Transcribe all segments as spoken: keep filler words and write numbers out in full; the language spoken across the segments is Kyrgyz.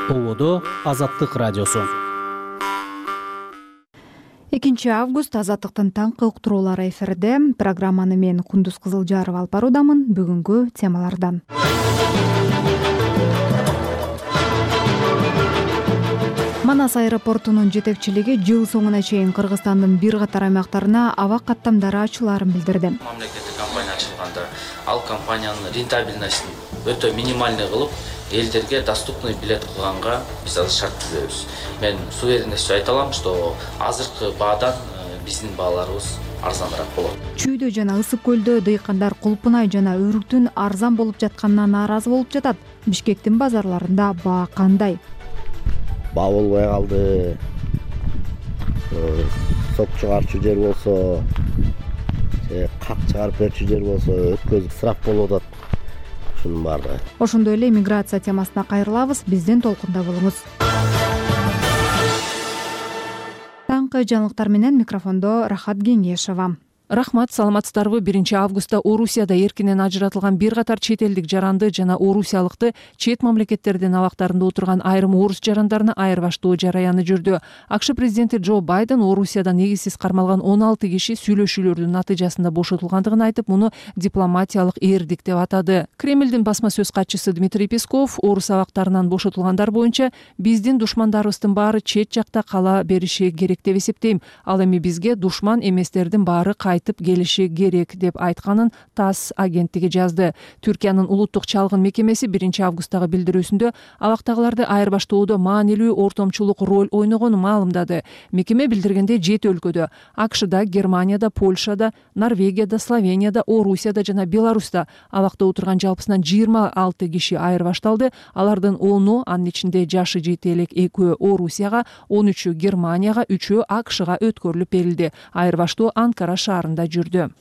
Ободо Азаттык радиосу. экинчи август Азаттыктын таңкы уктуруулары эфирде. Программаны мен Кундуз Кызылжарова алып баруудамын. Бүгүнкү темалардан. Манас аэропортунун жетекчилиги жыл соңуна чейин Кыргызстандын бир катар аймактарына аба каттамдары ачылаарын билдирди. Мамлекеттик компания ачылганда ал компаниянын рентабельностун өтө минимальный кылып, элдерге доступный билет кылганга биз азыр шарт түзөбүз. Мен с уверенностью айта алам, что азыркы баадан биздин бааларыбыз арзаныраак болот. Чүйдө жана Ысык көлдө дыйкандар Кулпунай жана Өрүктүн арзан болуп жатканына нааразы болуп жатат. Бишкектин базарларында баа кандай? Баа болбой калды. Сок чыгарчу жер болсо, как чыгарып берчү жер болсо өткөзүп ысырап болуп атат. Ушунун баары. Ошондой эле миграция темасына кайрылабыз. Биздин толкунда болуңуз. Таңкы жаңылыктар менен микрофондо Рахат Кеңешова. Рахмат, саламатсыздарбы? биринчи августта Орусияда эркинен ажыратылган бир катар чет элдик жаранды жана орусиялыкты чет мамлекеттердин абактарында отурган айрым орус жарандарына айырбаштоо жараяны жүрдү. АКШ президенти Джо Байден Орусияда негизсиз кармалган он алты киши сүйлөшүүлөрдүн натыйжасында бошотулгандыгын айтып, муну дипломатиялык эрдик деп атады. Кремлдин басма сөз катчысы Дмитрий Песков орус абактарынан бошотулгандар боюнча биздин душмандарыбыздын баары чет жакта кала бериши керек деп эсептейм. Ал эми бизге душман эместердин баары кайтып келиши керек деп айтканын ТАСС агенттиги жазды. Түркиянын улуттук чалгын мекемеси биринчи августтагы билдирүүсүндө абактагыларды айырбаштоодо маанилүү ортомчулук роль ойногонун маалымдады. Мекеме билдиргендей жети өлкөдө — АКШда, Германияда, Польшада, Норвегияда, Словенияда, Орусияда жана Беларуста абакта отурган жалпысынан жыйырма алты киши айырбашталды. Алардын ону, анын ичинде жашы жети элек экөө Орусияга, он үчү Германияга, үчөө АКШга өткөрүлүп берилди. Айырбаштоо Анкара шаарында жүрдү.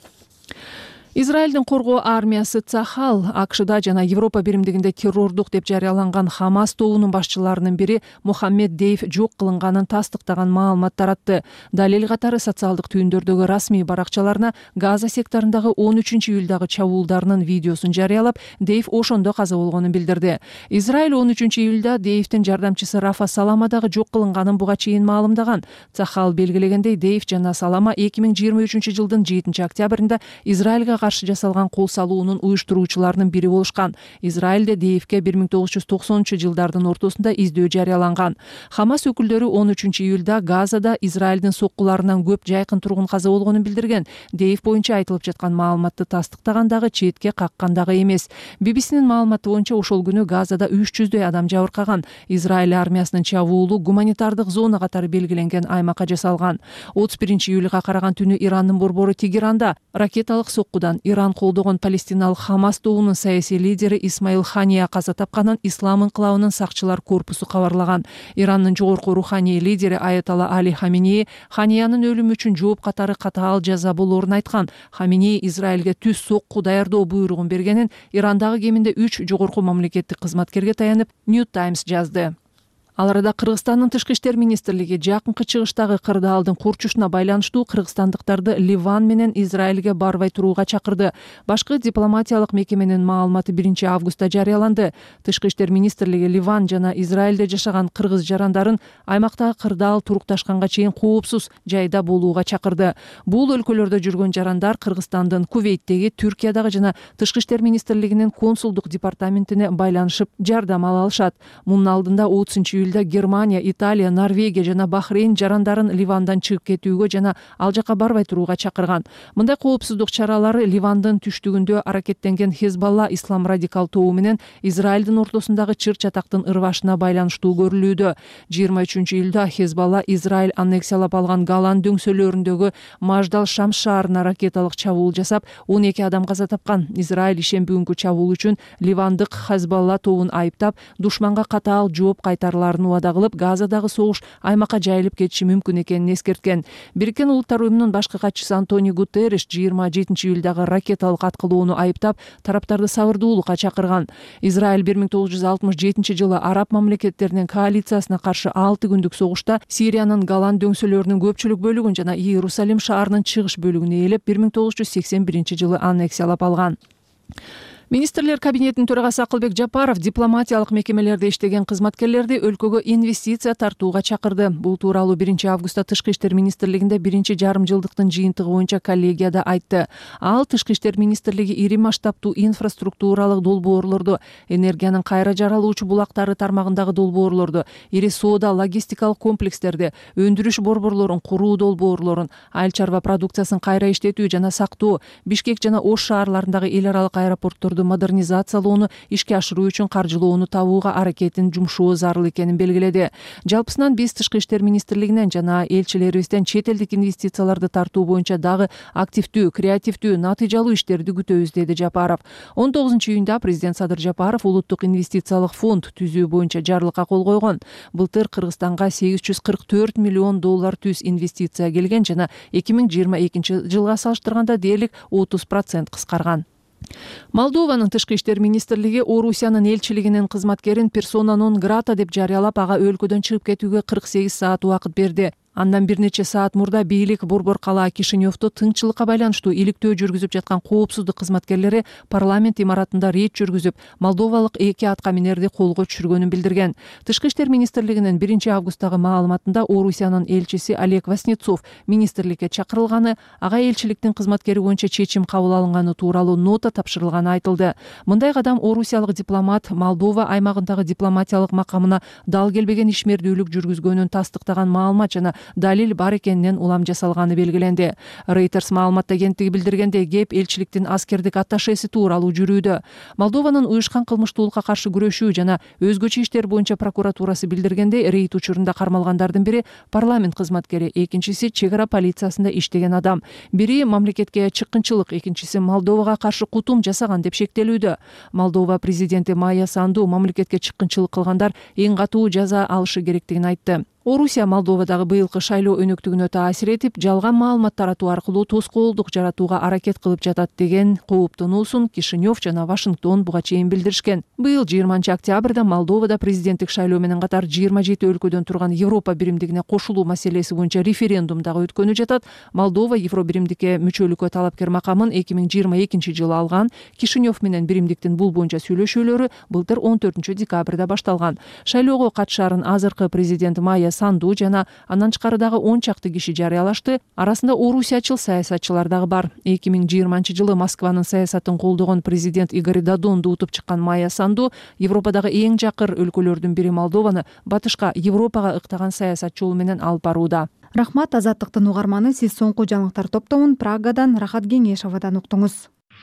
Израилдин коргоо армиясы Цахал АКШда жана Европа биримдигинде террордук деп жарыяланган Хамас тобунун башчыларынын бири Мухаммед Дейф жок кылынганын тастыктаган маалымат таратты. Далил катары социалдык түйүндөрдөгү расмий баракчаларына Газа секторундагы он үчүнчү июлдагы чабуулдарынын видеосун жарыялап, Дейф ошондо каза болгонун билдирди. Израиль он үчүнчү июлда Дейфтин жардамчысы Рафа Саламадагы жок кылынганын буга чейин маалымдаган. Цахал белгилегендей, Дейф жана Салама эки миң жыйырма үчүнчү жылдын жетинчи октябрында Израилга каршы жасалган кол салуунун уюштуруучуларынын бири болушкан. Израилде Дейфке бир миң тогуз жүз токсонунчу жылдардын ортосунда издөө жарыяланган. Хамас өкүлдөрү он үчүнчү июлда Газада Израилдин соккуларынан көп жайкын тургун каза болгонун билдирген. Дейф боюнча айтылып жаткан маалыматты тастыктагандагы четке каккандагы эмес. би би синин маалыматы боюнча ошол күнү Газада үч жүздөй адам жабыркаган. Израиль армиясынын чабуулу гуманитардык зона катары белгиленген аймакка жасалган. отуз биринчи июлга караган түнү Ирандын борбору Тегеранда ракеталык соккудан Иран колдогон палестиналык Хамас тобунун саясий лидери Исмаил Хания каза тапканын Ислам инкылабынын сакчылар корпусу кабарлаган. Ирандын жогорку руханий лидери Аятолла Али Хаменеи Ханиянын өлүмү үчүн жооп катары катаал жаза болоорун айткан. Хаменеи Израилге түз сокку даярдоо буйругун бергенин Ирандагы кеминде үч жогорку мамлекеттик кызматкерге таянып New Times жазды. Ал арада Кыргызстандын тышкы иштер министрлиги жакынкы чыгыштагы кырдаалдын курчушуна байланыштуу кыргызстандыктарды Ливан менен Израилге барбай турууга чакырды. Башкы дипломатиялык мекеменин маалыматы биринчи августта жарыяланды. Тышкы иштер министрлиги Ливан жана Израилде жашаган кыргыз жарандарын аймактагы кырдаал турукташканга чейин коопсуз жайда болууга чакырды. Бул өлкөлөрдө жүргөн жарандар Кыргызстандын Кувейттеги, Түркиядагы жана тышкы иштер министрлигинин консулдук департаментине байланышып жардам ала алышат. Мунун алдында отузунчу июлда Германия, Италия, Норвегия жана Бахрейн жарандарын Ливандан чыгып кетүүгө жана ал жака барбай турууга чакырган. Мындай коопсуздук чаралары Ливандын түштүгүндө аракеттенген Хезбалла ислам радикал тобу менен Израилдин ортосундагы чыр-чатактын ырвашына байланыштуу көрүлүүдө. жыйырма үчүнчү июлда Хезбалла Израиль аннексиялап алган Голан дөңсөлөрүндөгү Маждал Шамс шаарына ракеталык чабуул жасап, он эки адам каза тапкан. Израиль ишемби күнгү чабуул үчүн Ливандык Хезбалла тобун айыптап, душманга катаал жооп кайтарыларын убада кылып, Газадагы согуш аймакка жайылып кетиши мүмкүн экенин эскерткен. Бириккен Улуттар уюмунун башкы катчысы Антонио Гутерриш жыйырма жетинчи июлдагы ракеталык аткылоону айыптап, тараптарды сабырдуулукка чакырган. Израиль бир миң тогуз жүз алтымыш жетинчи жылы араб мамлекеттеринин коалициясына каршы алты күндүк согушта Сириянын Голан дөңсөлөрүнүн көпчүлүк бөлүгүн жана Иерусалим шаарынын чыгыш бөлүгүн ээлеп, бир миң тогуз жүз сексен биринчи жылы аннексиялап алган. Министрлер кабинетинин төрагасы Акылбек Жапаров дипломатиялык мекемелерде иштеген кызматкерлерди өлкөгө инвестиция тартууга чакырды. Бул тууралуу биринчи августта Тышкы иштер министрлигинде биринчи жарым жылдыктын жыйынтыгы боюнча коллегияда айтты. Ал Тышкы иштер министрлиги ири масштабтуу инфраструктуралык долбоорлорду, энергиянын кайра жаралуучу булактары тармагындагы долбоорлорду, ири соода логистикалык комплекстерди, өндүрүш борборлорун куруу долбоорлорун, айыл чарба продукциясын кайра иштетүү жана сактоо, Бишкек жана Ош шаарларындагы эл аралык аэропортторду модернизациялоону ишке ашыруу үчүн каржылоону табууга аракетин жумшоо зарыл экенин белгиледи. Жалпысынан биз Тышкы иштер министрлигинен жана элчилерибизден чет элдик инвестицияларды тартуу боюнча дагы активдүү, креативдүү, натыйжалуу иштерди күтөбүз, деди Жапаров. он тогузунчу июнда президент Садыр Жапаров улуттук инвестициялык фонд түзүү боюнча жарлыкка кол койгон. Былтыр Кыргызстанга сегиз жүз кырк төрт миллион доллар түз инвестиция келген жана эки миң жыйырма экинчи жылга салыштырганда дээрлик отуз процент кыскарган. Молдованын Тышкы иштер министрлиги Орусиянын элчилигинин кызматкерин персона нон грата деп жарыялап, ага өлкөдөн чыгып кетүүгө кырк сегиз саат убакыт берди. Андан бир нече саат мурда бийлик борбор кала Кишиневдо тынччылыкка байланыштуу иликтөө жүргүзүп жаткан коопсуздук кызматкерлери парламент имаратында рейд жүргүзүп, молдовалык эки атка минерди колго түшүргөнүн билдирген. Тышкы иштер министрлигинин биринчи августтагы маалыматында Орусиянын элчиси Олег Васнецов министрликке чакырылганы, ага элчиликтин кызматкери боюнча чечим кабыл алынганы тууралуу нота тапшырылганы айтылды. Мындай кадам орусиялык дипломат Молдова аймагындагы дипломатиялык макамына дал келбеген ишмердүүлүк жүргүзгөнүн тастыктаган маалымат жана далил бар экенинен улам жасалганы белгиленди. Reuters маалымат агенттиги билдиргендей, кеп элчиликтин аскердик атташеси тууралуу жүрүүдө. Молдованын уюшкан кылмыштуулукка каршы күрөшүү жана өзгөчө иштер боюнча прокуратурасы билдиргендей, рейд учурунда кармалгандардын бири парламент кызматкери, экинчиси чек ара полициясында иштеген адам. Бири мамлекетке чыккынчылык, экинчиси Молдовага каршы кутум жасаган деп шектелүүдө. Молдова президенти Майя Санду мамлекетке чыккынчылык кылгандар эң катуу жаза алышы керектигин айтты. Орусия Молдовадагы быйылкы шайлоо өнөктүгүнө таасир этип, жалган маалымат таратуу аркылуу тоскоолдук жаратууга аракет кылып жатат деген кооптонуусун Кишинев жана Вашингтон буга чейин билдиришкен. Быйыл жыйырманчы октябрда Молдовада президенттик шайлоо менен катар жыйырма жети өлкөдөн турган Европа биримдигине кошулуу маселеси боюнча референдум дагы өткөнү жатат. Молдова Евро биримдикке мүчөлүккө талапкер макамын эки миң жыйырма экинчи жылы алган. Кишинев менен биримдиктин бул боюнча сүйлөшүүлөрү былтыр он төртүнчү декабрда башталган. Шайлоого катышаарын азыркы президент Майя Санду жана андан тышкарыдагы он чакты киши жарыялашты. Арасында орусиячыл саясатчылар дагы бар. эки миң жыйырманчы жылы Москванын саясатын колдогон президент Игорь Додонду утуп чыккан Майя Санду Европадагы эң жакыр өлкөлөрдүн бири Молдованы батышка, Европага ыктаган саясат жолу менен алып барууда. Рахмат, Азаттыктын угарманы. Сиз соңку жаңылыктар топтомун Прагадан Рахат Кеңешовадан уктуңуз.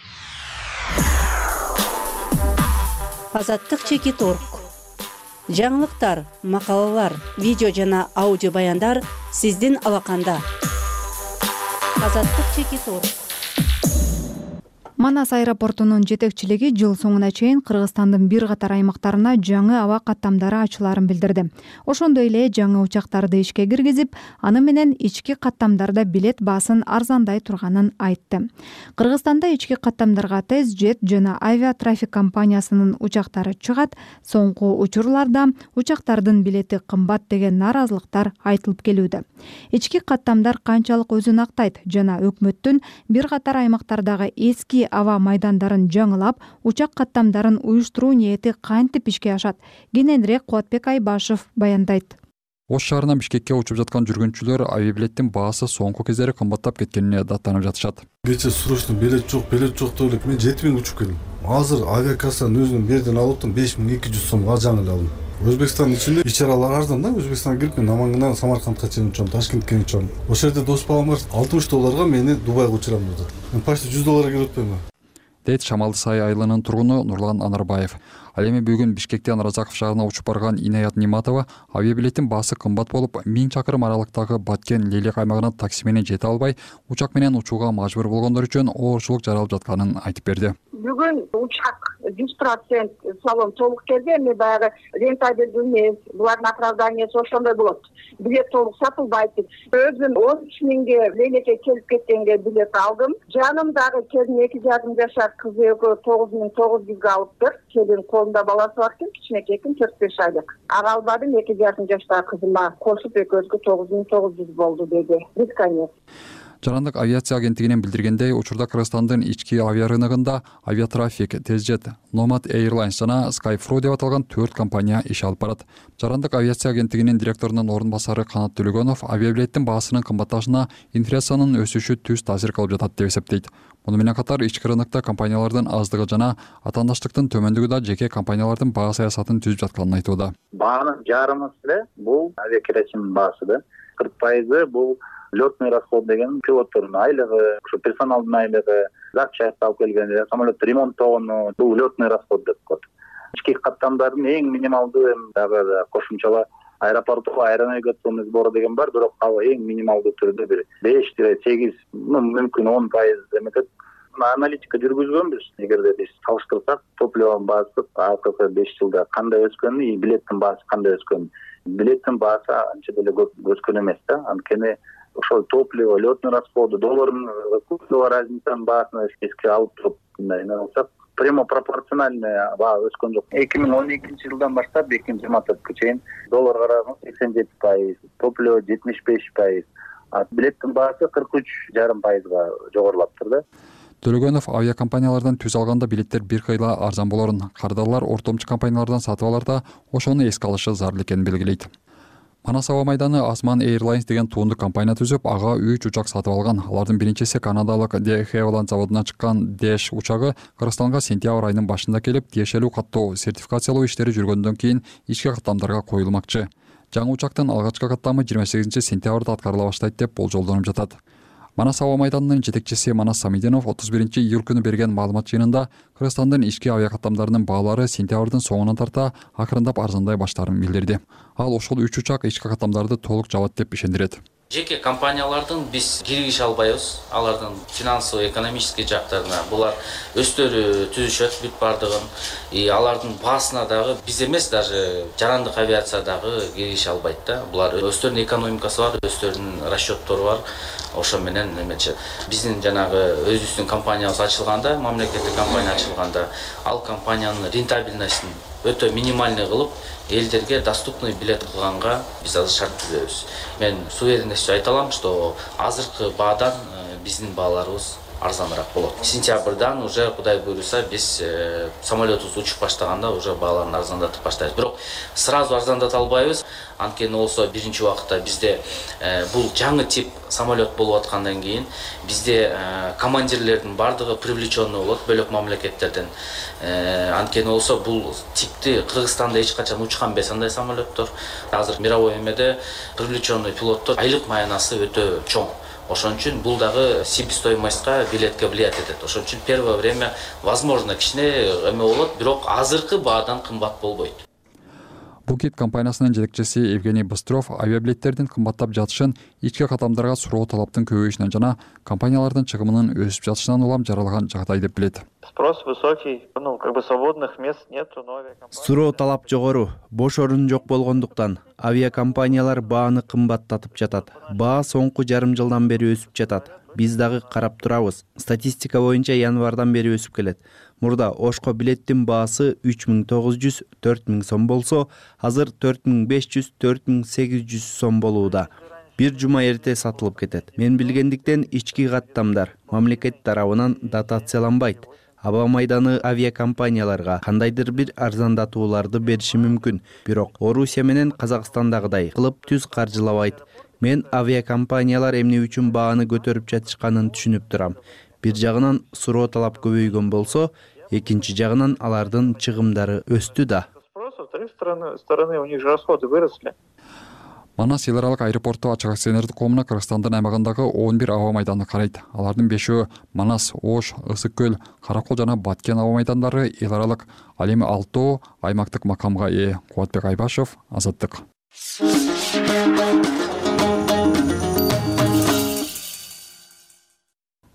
Азаттык чекит точка орг. Жаңылыктар, макалалар, видео жана аудио баяндар сиздин алаканда. Азаттык чекит точка орг. Манас аэропортунун жетекчилиги жыл соңуна чейин Кыргызстандын бир катар аймактарына жаңы аба каттамдары ачыларын билдирди. Ошондой эле жаңы учактарды ишке киргизип, аны менен ички каттамдарда билет баасын арзандай турганын айтты. Кыргызстанда ички каттамдарга TezJet жана авиатрафик компаниясынын учактары чыгат. Соңку учурларда учактардын билети кымбат деген нааразылыктар айтылып келүүдө. Ички каттамдар канчалык өзүн актайт жана өкмөттүн бир катар аймактардагы эски аба майдандарын жаңылап, учак каттамдарын уюштуруу ниети кантип ишке ашат? Кененирээк Кубатбек Айбашев баяндайт. Ош шаарынан Бишкекке учуп жаткан жүргүнчүлөр авиабилеттин баасы соңку кездери кымбаттап кеткенине даттанып жатышат. Кече срочно билет жок, билет жок деп элек мен жети миң учуп келдим. Азыр авиакассанын өзүнүн берден алып аттым беш миң эки жүз сомго жаңылдым. Өзбекстандын ичинде ичаралар арзан да, Өзбекстанга кирип мен Намангынан Самаркандга чейин учам, Ташкентке учам. Ошол жерде дос балам бар, алтымыш долларга мени Дубайга учурам dedi. Мен почти жүз долларга келип атпаймынбы? Дейт Шамалды Сай айылынын тургуну Нурлан Анарбаев. Ал эми бүгүн Бишкектен Разаков шаарына учуп барган Инаят Ниматова авиабилеттин баасы кымбат болуп, миң чакырым аралыктагы Баткен Лелек аймагына такси менен жете албай, учак менен учууга мажбур болгондор үчүн оорчулук жаралып жатканын айтып берди. Бүгүн учак жүз процент салон толук келди, эми баягы рентабелдүү эмес, булардын оправданиясы ошондой болот. Билет толук сатылбайт. Өзүм он үч миңге Лелекке келип кеткенге билет алдым. Жанымдагы келин эки жарым жашар кызы экөө тогуз миң тогуз жүзгө алыптыр. Келин колунда баласы бар экен, кичинекей экен, төрт беш айлык. Ага албадым, эки жарым жаштагы кызыма кошуп экөөбүзгө тогуз миң тогуз жүз болду деди. Без конец. Жарандык авиация агенттигинин билдиргендей, учурда Кыргызстандын ички авиарыногунда Авиатрафик, Тезжет, Nomad Airlines жана Skyfro деп аталган төрт компания иш алып барат. Жарандык авиация агенттигинин директорунун орун басары Канат Төлөгөнов авиабилеттин баасынын кымбатташына инфляциянын өсүшү түз таасир кылып жатат деп эсептейт. Муну менен катар ички рынокто компаниялардын аздыгы жана атаандаштыктын төмөндүгү да жеке компаниялардын баа саясатын түзүп жатканын айтууда. Баанын жарымы эле бул авиакеросин баасы да. кырк пайызы бул лётный расход деген пилоттордун айлыгы, ушу персоналдын айлыгы, зат чаякты алып келгенде, самолет ремонттогону, бул лётный расход деп коет. Ички каттамдардын эң минималдуу дагы кошумчалар аэропорту аэронавигационный сбору деген бар, бирок ал эң минималдуу түрдө бир беш сегиз, мүмкүн он пайыз эметет. Аналитика жүргүзгөнбүз. Эгерде биз салыштырсак, топливонун баасы акыркы беш жылда кандай өскөнүн, и билеттин баасы кандай өскөнүн. Билеттин баасы анча деле көп өскөн эмес да. Анткени ошол топливо, лётный расходу, доллардын курсу разницанын баасын эске алып туруп мындай алсак, прямо пропорциональный баа өскөн жок. эки миң он экинчи жылдан баштап эки миң жыйырма төрткө чейин доллар караганда сексен жети пайыз, топливо жетимиш беш пайыз, а билеттин баасы кырк үч жарым пайызга жогорулаптыр да. Төлөгөнов авиакомпаниялардан түз алганда билеттер бир кыйла арзан болорун, кардарлар ортомчу компаниялардан сатып аларда ошону эске алышы зарыл экенин белгилейт. Манас аба майданы Osman Airlines деген туунду компания түзүп, ага үч учак сатып алган. Алардын биринчиси канадалык De Havilland заводунан чыккан Dash учагы Кыргызстанга сентябрь айынын башында келип, тиешелүү каттоо сертификациялоо иштери жүргөндөн кийин ички каттамдарга коюлмакчы. Жаңы учактын алгачкы каттамы жыйырма сегизинчи сентябрда аткарыла баштайт деп болжолдонуп жатат. Манас аба майданынын жетекчиси Манас Самидинов отуз биринчи июль күнү берген маалымат жыйынында Кыргызстандын ички авиакаттамдарынын баалары сентябрдын соңунан тарта акырындап арзандай баштаарын билдирди. Ал ошол үч учак ички каттамдарды толук жабат деп ишендирет. Жеке компаниялардын биз киргише албайбыз. Алардын финансылык, экономический жактарына булар өздөрү түзүшөт бүт бардыгын. И алардын баасына дагы биз эмес, даже жарандык авиация дагы киргише албайт да. Булар өздөрүнүн экономикасы бар, өздөрүнүн расчеттору бар. Ошо менен эмечи биздин жанагы өзүбүздүн компаниябыз ачылганда, мамлекеттик компания ачылганда, ал компаниянын рентабельностун өтө минимальный кылып, элдерге доступный билет кылганга биз азыр шарт түзөбүз. Мен с уверенностью айта алам, что азыркы баадан биздин бааларыбыз арзаныраак болот. Сентябрдан уже кудай буйруса биз э, самолетубуз учуп баштаганда уже бааларын арзандатып баштайбыз. Бирок сразу арзандата албайбыз. Анткени болсо биринчи убакытта бизде э, бул жаңы тип самолет болуп аткандан кийин бизде э, командирлердин бардыгы привлеченный болот бөлөк мамлекеттерден. Э, анткени болсо бул типти Кыргызстанда эч качан учкан эмес андай самолеттор. Азыр мировой эмеде привлеченный пилоттор айлык маянасы өтө чоң. Ошон үчүн бул дагы себестоимостька билетке влиять этет. Ошон үчүн первое время возможно кичине эме болот, бирок азыркы баадан кымбат болбойт. Букет компаниясынын жетекчиси Евгений Быстров авиабилеттердин кымбаттап жатышын ички каттамдарга суроо талаптын көбөйүшүнөн жана компаниялардын чыгымынын өсүп жатышынан улам жаралган жагдай деп билет. Спрос высокий, ну, как бы свободных мест нету, но авиакомпания... Суроо талап жогору, бош орун жок болгондуктан авиакомпаниялар бааны кымбаттатып жатат. Баа соңку жарым жылдан бери өсүп жатат. Биз дагы карап турабыз. Статистика боюнча январдан бери өсүп келет. Мурда Ошко билеттин баасы үч миң тогуз жүз — төрт миң сом болсо, азыр төрт миң беш жүз — төрт миң сегиз жүз сом болууда. Бир жума эрте сатылып кетет. Мен билгендиктен ички каттамдар мамлекет тарабынан дотацияланбайт. Аба майданы авиакомпанияларга кандайдыр бир арзандатууларды бериши мүмкүн, бирок Орусия менен Казакстандагыдай кылып түз каржылабайт. Мен авиакомпаниялар эмне үчүн бааны көтөрүп жатышканын түшүнүп турам. Бир жагынан суроо талап көбөйгөн болсо, экинчи жагынан алардын чыгымдары өстү да. Стороны у них же расходы выросли. Манас эл аралык аэропорту ачык акционердик коомуна Кыргызстандын аймагындагы он бир аба майданы карайт. Алардын бешөө Манас, Ош, Ысык көл, Каракол жана Баткен аба майдандары эл аралык, ал эми алтоо аймактык макамга ээ. Кубатбек Айбашев, Азаттык.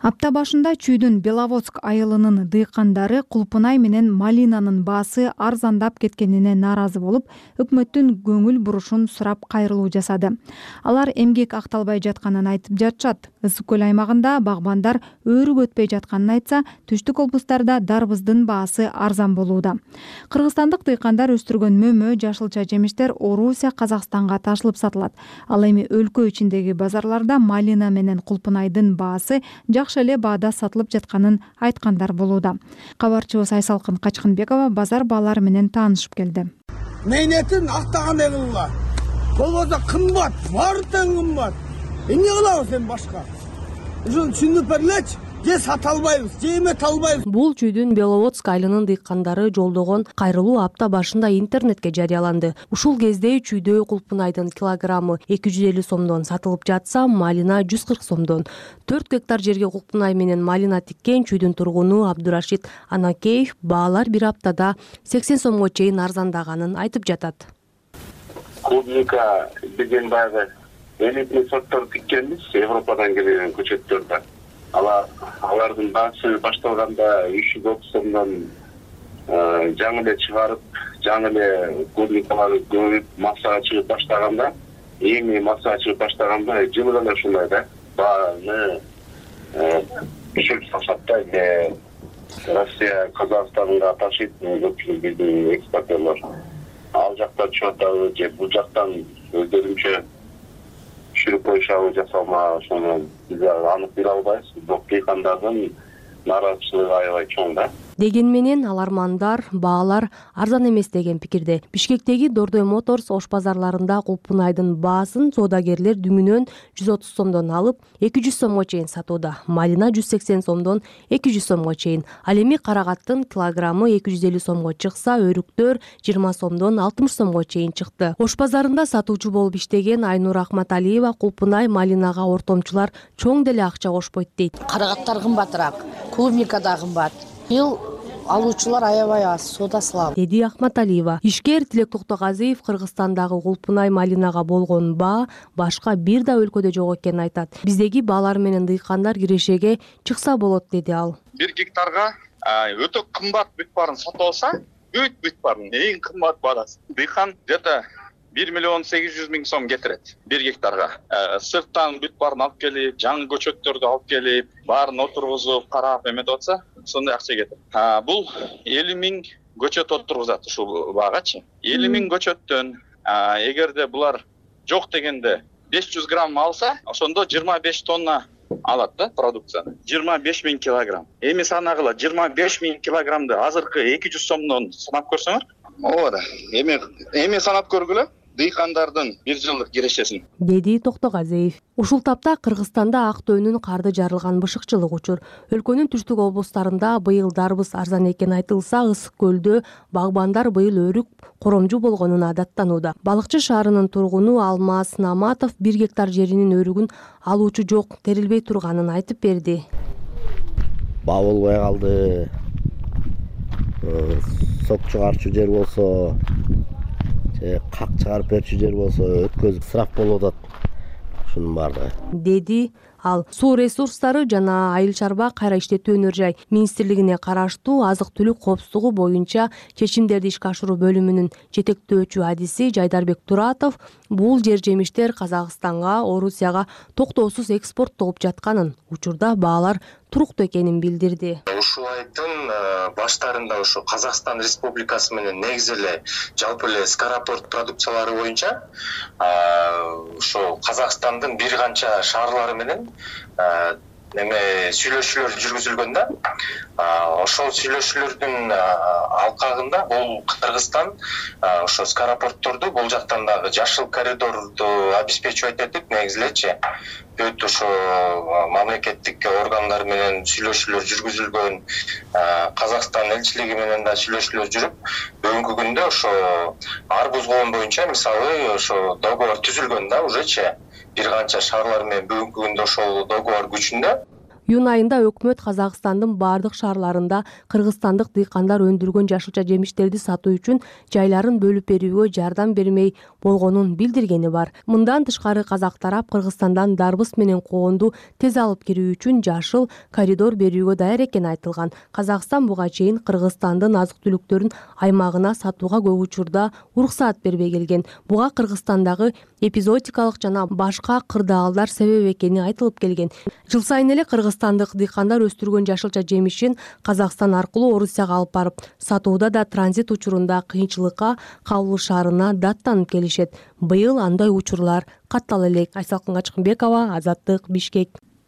Апта башында Чүйдүн Беловодск айылынын дыйкандары кулпунай менен малинанын баасы арзандап кеткенине нааразы болуп, өкмөттүн көңүл бурушун сурап кайрылуу жасады. Алар эмгек акталбай жатканын айтып жатышат. Ысык көл аймагында багбандар өрүк өтпөй жатканын айтса, түштүк облустарда дарбыздын баасы арзан болууда. Кыргызстандык дыйкандар өстүргөн мөмө, жашылча жемиштер Орусия, Казакстанга ташылып сатылат. Ал эми өлкө ичиндеги базарларда малина менен кулпунайдын баасы жакшы эле баада сатылып жатканын айткандар болууда. Кабарчыбыз Айсалкын Качкынбекова базар баалары менен таанышып келди. Мейнетин актагандай кылгыла. Болбосо кымбат, баары тең кымбат. Эмне кылабыз сен башка? Ушуну түшүнүп бергилечи. Же сата албайбыз, же эмете албайбыз. Бул Чүйдүн Беловодск айылынын дыйкандары жолдогон кайрылуу апта башында интернетке жарыяланды. Ушул кезде Чүйдө кулпунайдын килограммы эки жүз элүү сомдон сатылып жатса, малина жүз кырк сомдон. төрт гектар жерге кулпунай менен малина тиккен Чүйдүн тургуну Абдурашид Анакеев баалар бир аптада сексен сомго чейин арзандаганын айтып жатат. Клубника деген баягы элитный сорттор тиккенбиз, Европадан келген көчөттөрдө. Алар алардын баасы башталганда үч жүз отуз сомдон жаңы эле чыгарып, жаңы эле клубникалары көбөйүп массага чыгып баштаганда, эми массага чыгып баштаганда жылы эле ушундай да бааны түшүрүп сатышат да. Эми Россия, Казакстанга ташыйт көпчүлүк биздин экспортерлор. Ал жактан чыгып атабы же бул жактан өздөрүнчө түшүрүп коюшабы жасалма, ошону биз анык биле албайбыз. Бирок дыйкандардын нааразычылыгы аябай чоң да. Дегенменен алармандар баалар арзан эмес деген пикирде. Бишкектеги Дордой Моторс ош базарларында кулпунайдын баасын соодагерлер дүңүнөн жүз отуз сомдон алып, эки жүз сомго чейин сатууда. Малина жүз сексен сомдон эки жүз сомго чейин. Ал эми карагаттын килограммы эки жүз элүү сомго чыкса, өрүктөр жыйырма сомдон алтымыш сомго чейин чыкты. Ош базарында сатуучу болуп иштеген Айнур Ахматалиева кулпунай малинага ортомчулар чоң деле акча кошпойт дейт. Карагаттар кымбатыраак, клубника да кымбат. Бил алуучулар аябай аз, соода слаб, деди Ахматалиева. Ишкер Тилек Токтогазиев Кыргызстандагы кулпунай малинага болгон баа башка бир да өлкөдө жок экенин айтат. Биздеги баалар менен дыйкандар кирешеге чыкса болот, деди ал. Бир гектарга өтө кымбат бүт барын сатып алса, бүт бүт барын эң кымбат баасы. Дыйкан где-то бир миллион сегиз жүз миң сом кетирет бир гектарга. Сырттан бүт барын алып келип, жаңы көчөттөрдү алып келип, баарын отургузуп, карап эметип атса, сондай акча кетет. Бул элүү миң көчөт отургузат ушул баагачы. элүү миң көчөттөн эгерде булар жок дегенде беш жүз грамм алса, ошондо жыйырма беш тонна алат да продукцияны. жыйырма беш миң килограмм. Эми санагыла жыйырма беш миң килограммды азыркы эки жүз сомдон санап көрсөңөр, ооба да. Эми эми санап көргүлө. Дыйкандардын бир жылдык кирешесин, деди Токтогазиев. Ушул тапта Кыргызстанда актөөнүн карды жарылган бышыкчылык учур. Өлкөнүн түштүк облустарында быйыл дарбыз арзан экени айтылса, Ысык көлдө багбандар быйыл өрүк коромжу болгонуна даттанууда. Балыкчы шаарынын тургуну Алмаз Наматов бир гектар жеринин өрүгүн алуучу жок, терилбей турганын айтып берди. Баа болбой калды. Сок чыгарчу жер болсо, как чыгарып берчү жер болсо өткөзүп ысырап болуп атат. Ушунун баардыгы, деди ал. Суу ресурстары жана айыл чарба кайра иштетүү өнөр жай министрлигине караштуу азык-түлүк коопсуздугу боюнча чечимдерди ишке ашыруу бөлүмүнүн жетектөөчү адиси Жайдарбек Туратов бул жер жемиштер Казакстанга, Орусияга токтоосуз экспорттолуп жатканын, учурда баалар туруктуу экенин билдирди. Ушул айдын баштарында ушу Казакстан Республикасы менен негизи эле жалпы эле скоропорт продукциялары боюнча ушул Казакстандын бир канча шаарлары менен неме сүйлөшүүлөр жүргүзүлгөн да. Ошол сүйлөшүүлөрдүн алкагында бул Кыргызстан ошо скоропортторду бул жактан дагы жашыл коридорду обеспечивать этип, негизи элечи бүт ошо мамлекеттик органдар менен сүйлөшүүлөр жүргүзүлгөн, Казакстан элчилиги менен да сүйлөшүүлөр жүрүп, бүгүнкү күндө ошо арбуз коом боюнча мисалы ошо договор түзүлгөн да, ужечи бир канча шаарлар менен бүгүнкү күндө ошол договор күчүндө. Июнь айында өкмөт Казакстандын бардык шаарларында кыргызстандык дыйкандар өндүргөн жашылча жемиштерди сатуу үчүн жайларын бөлүп берүүгө жардам бермей болгонун билдиргени бар. Мындан тышкары казак тарап Кыргызстандан дарбыз менен коонду тез алып кирүү үчүн жашыл коридор берүүгө даяр экени айтылган. Казакстан буга чейин Кыргызстандын азык-түлүктөрүн аймагына сатууга көп учурда уруксаат бербей келген. Буга Кыргызстандагы эпизоотикалык жана башка кырдаалдар себеп экени айтылып келген. Жыл сайын эле кыргызстандык дыйкандар өстүргөн жашылча жемишин Казакстан аркылуу Орусияга алып барып, сатууда да транзит учурунда кыйынчылыкка кабылышаарына даттанып келишет. Быйыл андай учурлар каттала элек. Айсалкын Качкынбекова, Азаттык, Бишкек.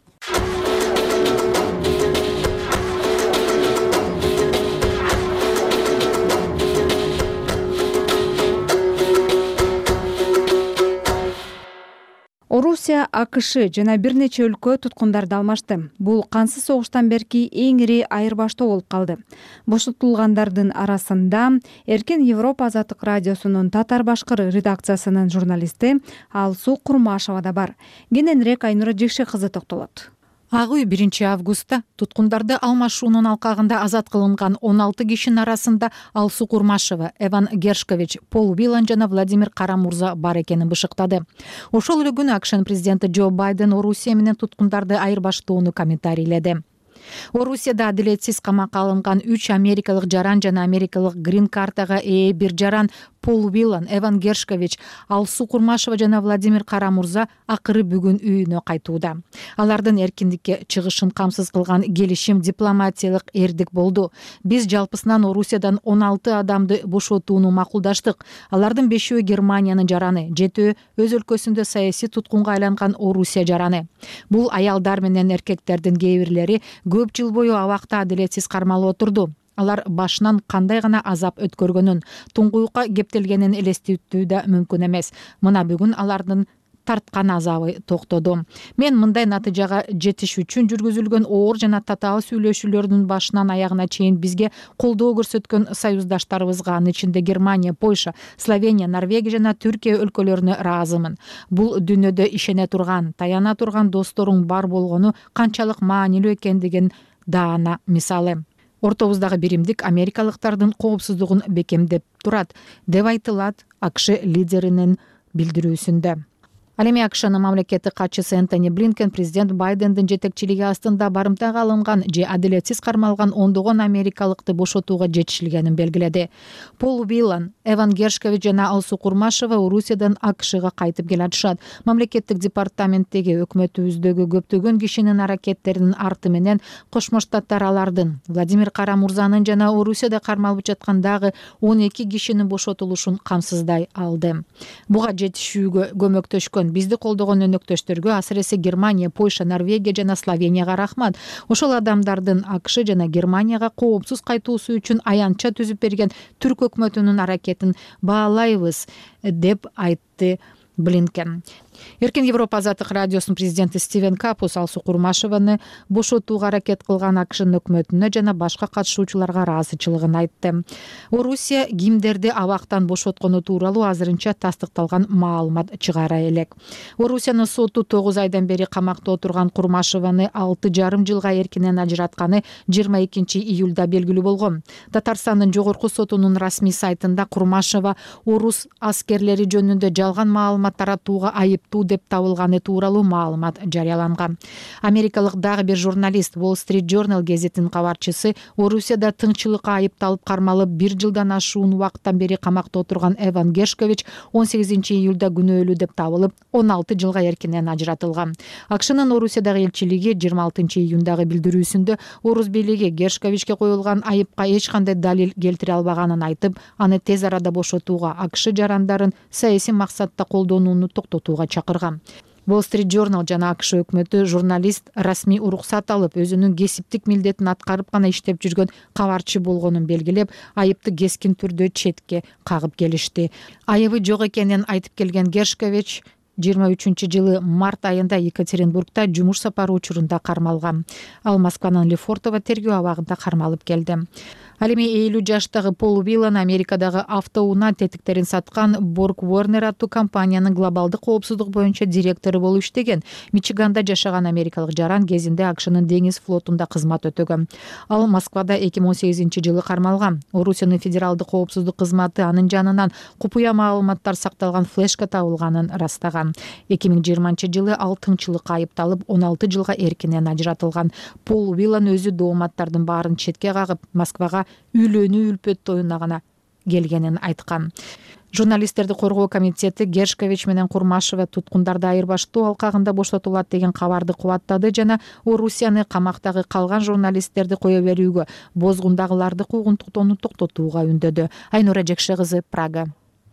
Орусия, АКШ жана бир нече өлкө туткундарды алмашты. Бул кансыз согуштан берки эң ири айырбаштоо болуп калды. Бошотулгандардын арасында Эркин Европа Азаттык радиосунун Татар башкыр редакциясынын журналисти Алсуу Курмашева да бар. Кененирээк Айнура Жекше кызы токтолот. Ак үй биринчи августта туткундарды алмашуунун алкагында азат кылынган он алты кишинин арасында Алсуу Курмашева, Эван Гершкович, Пол Вилан жана Владимир Карамурза бар экенин бышыктады. Ошол эле күнү АКШнын президенти Джо Байден Орусия менен туткундарды айырбаштоону комментарийледи. Орусияда адилетсиз камакка алынган үч америкалык жаран жана америкалык грин картага ээ бир жаран Пол Вилан, Эван Гершкович, Алсуу Курмашева жана Владимир Карамурза акыры бүгүн үйүнө кайтууда. Алардын эркиндикке чыгышын камсыз кылган келишим дипломатиялык эрдик болду. Биз жалпысынан Орусиядан он алты адамды бошотууну макулдаштык. Алардын бешөө Германиянын жараны, жетөө өз өлкөсүндө саясий туткунга айланган Орусия жараны. Бул аялдар менен эркектердин кээ бирлери көп жыл бою абакта адилетсиз кармалып отурду. Алар башынан кандай гана азап өткөргөнүн, туңгуюкка кептелгенин элестетүү да мүмкүн эмес. Мына бүгүн алардын тарткан азабы токтоду. Мен мындай натыйжага жетиш үчүн жүргүзүлгөн оор жана татаал сүйлөшүүлөрдүн башынан аягына чейин бизге колдоо көрсөткөн союздаштарыбызга, анын ичинде Германия, Польша, Словения, Норвегия жана Түркия өлкөлөрүнө ыраазымын. Бул дүйнөдө ишене турган, таяна турган досторуң бар болгону канчалык маанилүү экендигин даана мисалы. Ортобуздагы биримдик америкалыктардын коопсуздугун бекемдеп турат, деп айтылат АКШ лидеринин билдирүүсүндө. Ал эми АКШнын мамлекеттик катчысы Энтони Блинкен президент Байдендин жетекчилиги астында барымтага алынган же адилетсиз кармалган ондогон америкалыкты бошотууга жетишилгенин белгиледи. Пол Вилан, Эван Гершкович жана Алсуу Курмашева Орусиядан АКШга кайтып келе атышат. Мамлекеттик департаменттеги өкмөтүбүздөгү көптөгөн кишинин аракеттеринин арты менен Кошмо Штаттар алардын, Владимир Карамурзанын жана Орусияда кармалып жаткандагы он эки кишинин бошотулушун камсыздай алды. Буга жетишүүгө көмөктөшкөн бизди колдогон өнөктөштөргө, асыресе Германия, Польша, Норвегия жана Словенияга рахмат. Ошол адамдардын АКШ жана Германияга коопсуз кайтуусу үчүн аянтча түзүп берген түрк өкмөтүнүн аракетин баалайбыз, деп айтты Блинкен. Эркин Европа Азаттык радиосунун президенти Стивен Капус Алсуу Курмашеваны бошотууга аракет кылган АКШнын өкмөтүнө жана башка катышуучуларга ыраазычылыгын айтты. Орусия кимдерди абактан бошоткону тууралуу азырынча тастыкталган маалымат чыгара элек. Орусиянын соту тогуз айдан бери камакта отурган Курмашеваны алты жарым жылга эркинен ажыратканы жыйырма экинчи июлда белгилүү болгон. Татарстандын жогорку сотунун расмий сайтында Курмашева орус аскерлери жөнүндө жалган маалымат таратууга айып деп табылганы тууралуу маалымат жарыяланган. Америкалык дагы бир журналист Wall Street Journal гезитинин кабарчысы Орусияда тыңчылыкка айыпталып кармалып бир жылдан ашуун убакыттан бери камакта отурган Эван Гершкович он сегизинчи июлда күнөөлүү деп табылып он алты жылга эркинен ажыратылган. АКШнын Орусиядагы элчилиги жыйырма алтынчы июндагы билдирүүсүндө орус бийлиги Гершковичке коюлган айыпка эч кандай далил келтире албаганын айтып, аны тез арада бошотууга, АКШ жарандарын саясий максатта колдонууну токтотууга чакырган. Wall Street Journal жана АКШ өкмөтү журналист расмий уруксат алып, өзүнүн кесиптик милдетин аткарып гана иштеп жүргөн кабарчы болгонун белгилеп, айыпты кескин түрдө четке кагып келишти. Айыбы жок экенин айтып келген Гершкович жыйырма үчүнчү жылы март айында Екатеринбургда жумуш сапары учурунда кармалган. Ал Москванын Лефортово тергөө абагында кармалып келди. Ал эми элүү жаштагы Пол Вилан Америкадагы автоунаа тетиктерин саткан Borg Warner аттуу компаниянын глобалдык коопсуздук боюнча директору болуп иштеген. Мичиганда жашаган америкалык жаран кезинде АКШнын деңиз флотунда кызмат өтөгөн. Ал Москвада эки миң он сегизинчи жылы кармалган. Орусиянын федералдык коопсуздук кызматы анын жанынан купуя маалыматтар сакталган флешка табылганын растаган. эки миң жыйырманчы жылы ал тыңчылыкка айыпталып он алты жылга эркинен ажыратылган. Пол Вилан өзү дооматтардын баарын четке кагып, Москвага үйлөнүү үлпөт тоюна гана келгенин айткан. Журналисттерди коргоо комитети Гершкович менен Курмашева туткундарды айырбаштоо алкагында боштотулат деген кабарды кубаттады жана Орусияны камактагы калган журналисттерди кое берүүгө, бозгундагыларды куугунтуктоону токтотууга үндөдү. Айнура Жекше кызы, Прага.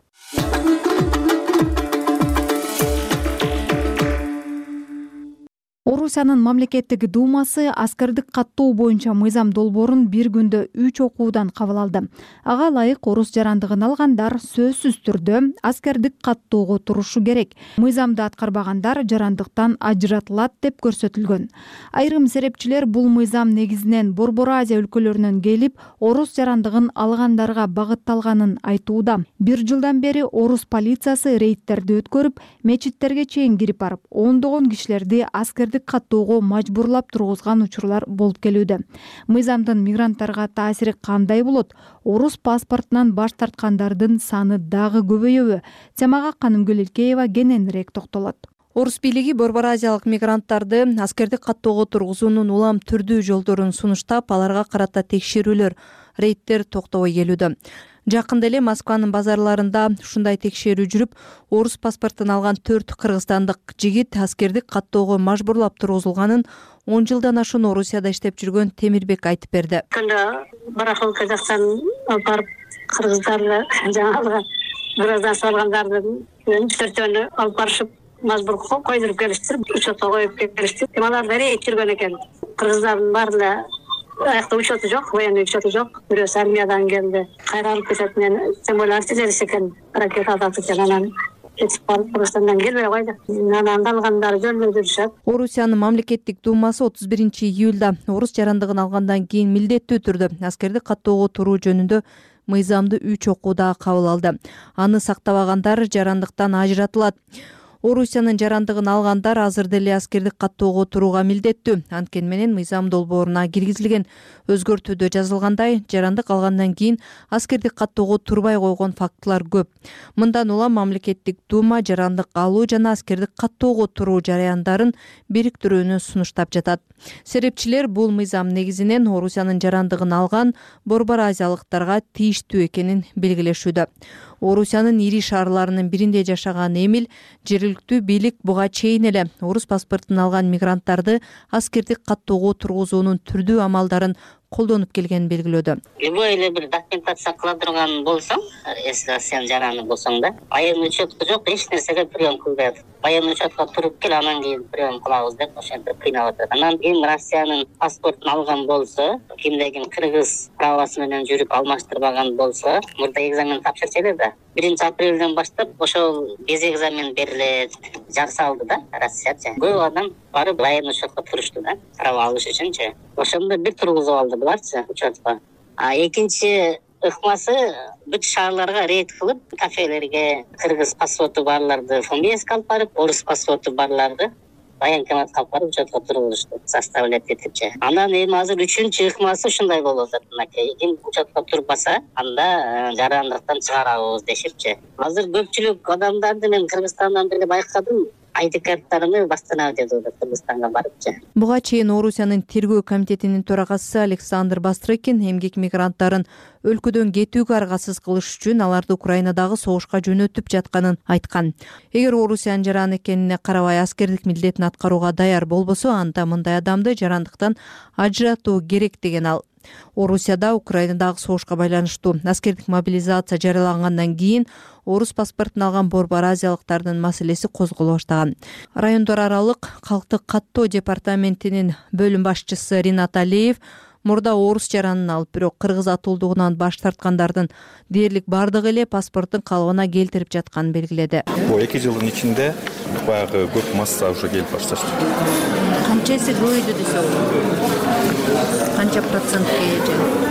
Орусиянын мамлекеттик думасы аскердик каттоо боюнча мыйзам долбоорун бир күндө үч окуудан кабыл алды. Ага ылайык орус жарандыгын алгандар сөзсүз түрдө аскердик каттоого турушу керек. Мыйзамды аткарбагандар жарандыктан ажыратылат деп көрсөтүлгөн. Айрым серепчилер бул мыйзам негизинен Борбор Азия өлкөлөрүнөн келип, орус жарандыгын алгандарга багытталганын айтууда. Бир жылдан бери орус полициясы рейдтерди өткөрүп, мечиттерге чейин кирип барып, ондогон кишилерди аскердик каттоого мажбурлап тургузган учурлар болуп келүүдө. Мыйзамдын мигранттарга таасири кандай болот? Орус паспортунан баш тарткандардын саны дагы көбөйөбү? Темага Канымгүл Илкеева кененирээк токтолот. Орус бийлиги Борбор Азиялык мигранттарды аскердик каттоого тургузуунун улам түрдүү жолдорун сунуштап, аларга карата текшерүүлөр, рейдтер токтобой келүүдө. Жакында эле Москванын базарларында ушундай текшерүү жүрүп, орус паспортун алган төрт кыргызстандык жигит аскердик каттоого мажбурлап тургузулганын он жылдан ашуун Орусияда иштеп жүргөн Темирбек айтып берди. Барахолка жактан алып барып кыргыздарды жаңагы гражданство алгандардын төртөөнү алып барышып мажбур койдуруп келиштир, учетко коюп келиштир. Алар дарейт жүргөн экен. Кыргыздардын баарында аякта учету жок, военный учету жок. Бирөөсү армиядан келди. Кайра алып кетет менен самолет жибериш экен. Ракета атып анан кетип барып Кыргызстандан келбей койду. Анан калгандары жөндөй жүрүшөт. Орусиянын мамлекеттик думасы отуз биринчи июлда орус жарандыгын алгандан кийин милдеттүү түрдө аскердик каттоого туруу жөнүндө мыйзамды үч окууда кабыл алды. Аны сактабагандар жарандыктан ажыратылат. Орусиянын жарандыгын алгандар азыр деле аскердик каттоого турууга милдеттүү. Анткени менен мыйзам долбооруна киргизилген өзгөртүүдө жазылгандай, жарандык алгандан кийин аскердик каттоого турбай койгон фактылар көп. Мындан улам мамлекеттик дума жарандык алуу жана аскердик каттоого туруу жараяндарын бириктирүүнү сунуштап жатат. Серепчилер бул мыйзам негизинен Орусиянын жарандыгын алган Борбор Азиялыктарга тийиштүү экенин белгилешүүдө. Орусиянын ири шаарларынын биринде жашаган Эмил жергиликтүү бийлик буга чейин эле орус паспортун алган мигранттарды аскердик каттоого тургузуунун түрдүү амалдарын колдонуп келгенин белгилөөдө. Любой эле бир документация кыла турган болсоң, если сен жараны болсоң да, военный учетко жок, эч нерсеге прием кылбайт. Военный учетко туруп кел, анан кийин прием кылабыз деп ошентип кыйнап атат. Анан ким Россиянын паспортун алган болсо, кимдегин кыргыз правасы менен жүрүп алмаштырбаган болсо, мурда экзамен тапшырчу эле да. биринчи апрелден баштап ошол без экзамен берилет жарса алды да Россиячы. Көп адам барып военный учетко турушту да, права алыш үчүнчү. Ошондо бир тургузуп алды буларчы учетко. А экинчи ыкмасы бүт шаарларга рейд кылып, кафелерге кыргыз паспорту барларды фомбиеске алып барып, орус паспорту барларды военкоматка алып барып учетко тургузушту, составлять этипчи. Анан эми азыр үчүнчү ыкмасы ушундай болуп атат. Ким учетко турбаса, анда жарандыктан чыгарабыз дешипчи. Азыр көпчүлүк адамдарды мен Кыргызстандан бери байкадым. ай ди карттарымы бастана деп атат Кыргызстанга барыпчы. Буга чейин Орусиянын тергөө комитетинин төрагасы Александр Бастрыкин эмгек мигранттарын өлкөдөн кетүүгө аргасыз кылыш үчүн аларды Украинадагы согушка жөнөтүп жатканын айткан. Эгер Орусиянын жаран экенине карабай аскердик милдетин аткарууга даяр болбосо, анда мындай адамды жарандыктан ажыратуу керек деген ал. Орусияда Украинадагы согушка байланыштуу аскердик мобилизация жарыялангандан кийин орус паспортун алган Борбор Азиялыктардын маселеси козголо баштаган. Райондор аралык калктык каттоо департаментинин бөлүм башчысы Ринат Алиев мурда орус жаранын алып, бирок кыргыз атуулдугунан баш тарткандардын дээрлик бардыгы эле паспорттун калыбына келтирип жатканын белгиледи. Бул эки жылдын ичинде баягы көп масса уже келип башташты. Канчасы көбөйдү десе болот? Канча процентке же?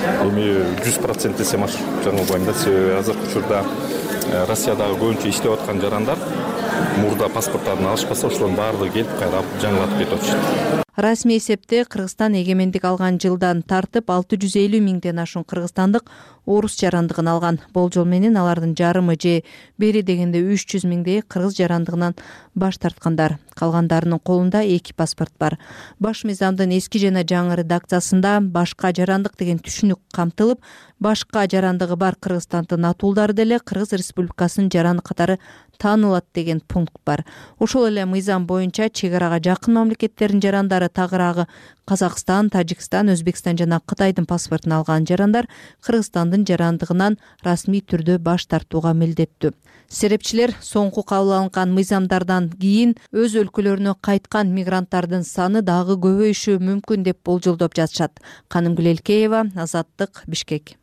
эми жүз процент десем ашып жаңылбайм да, себеби азыркы учурда Россиядагы көбүнчө иштеп аткан жарандар мурда паспорттарын алышпаса, ошолордун баардыгы келип кайра жаңылатып кетип атышат. Расмий эсепте Кыргызстан эгемендик алган жылдан тартып алты жүз элүү миңден ашуун кыргызстандык орус жарандыгын алган. Болжол менен алардын жарымы же бери дегенде үч жүз миңдей кыргыз жарандыгынан баш тарткандар. Калгандарынын колунда эки паспорт бар. Баш мыйзамдын эски жана жаңы редакциясында башка жарандык деген түшүнүк камтылып, башка жарандыгы бар Кыргызстандын атуулдары деле Кыргыз Республикасынын жараны катары таанылат деген пункт бар. Ошол эле мыйзам боюнча чек арага жакын мамлекеттердин жарандары тагыраагы Казакстан, Тажикстан, Өзбекстан жана Кытайдын паспортун алган жарандар Кыргызстандын жарандыгынан расмий түрдө баш тартууга милдеттүү. Серепчилер соңку кабыл алынган мыйзамдардан кийин өз өлкөлөрүнө кайткан мигранттардын саны дагы көбөйүшү мүмкүн деп болжолдоп жатышат. Канымгүл Элкеева, Азаттык, Бишкек.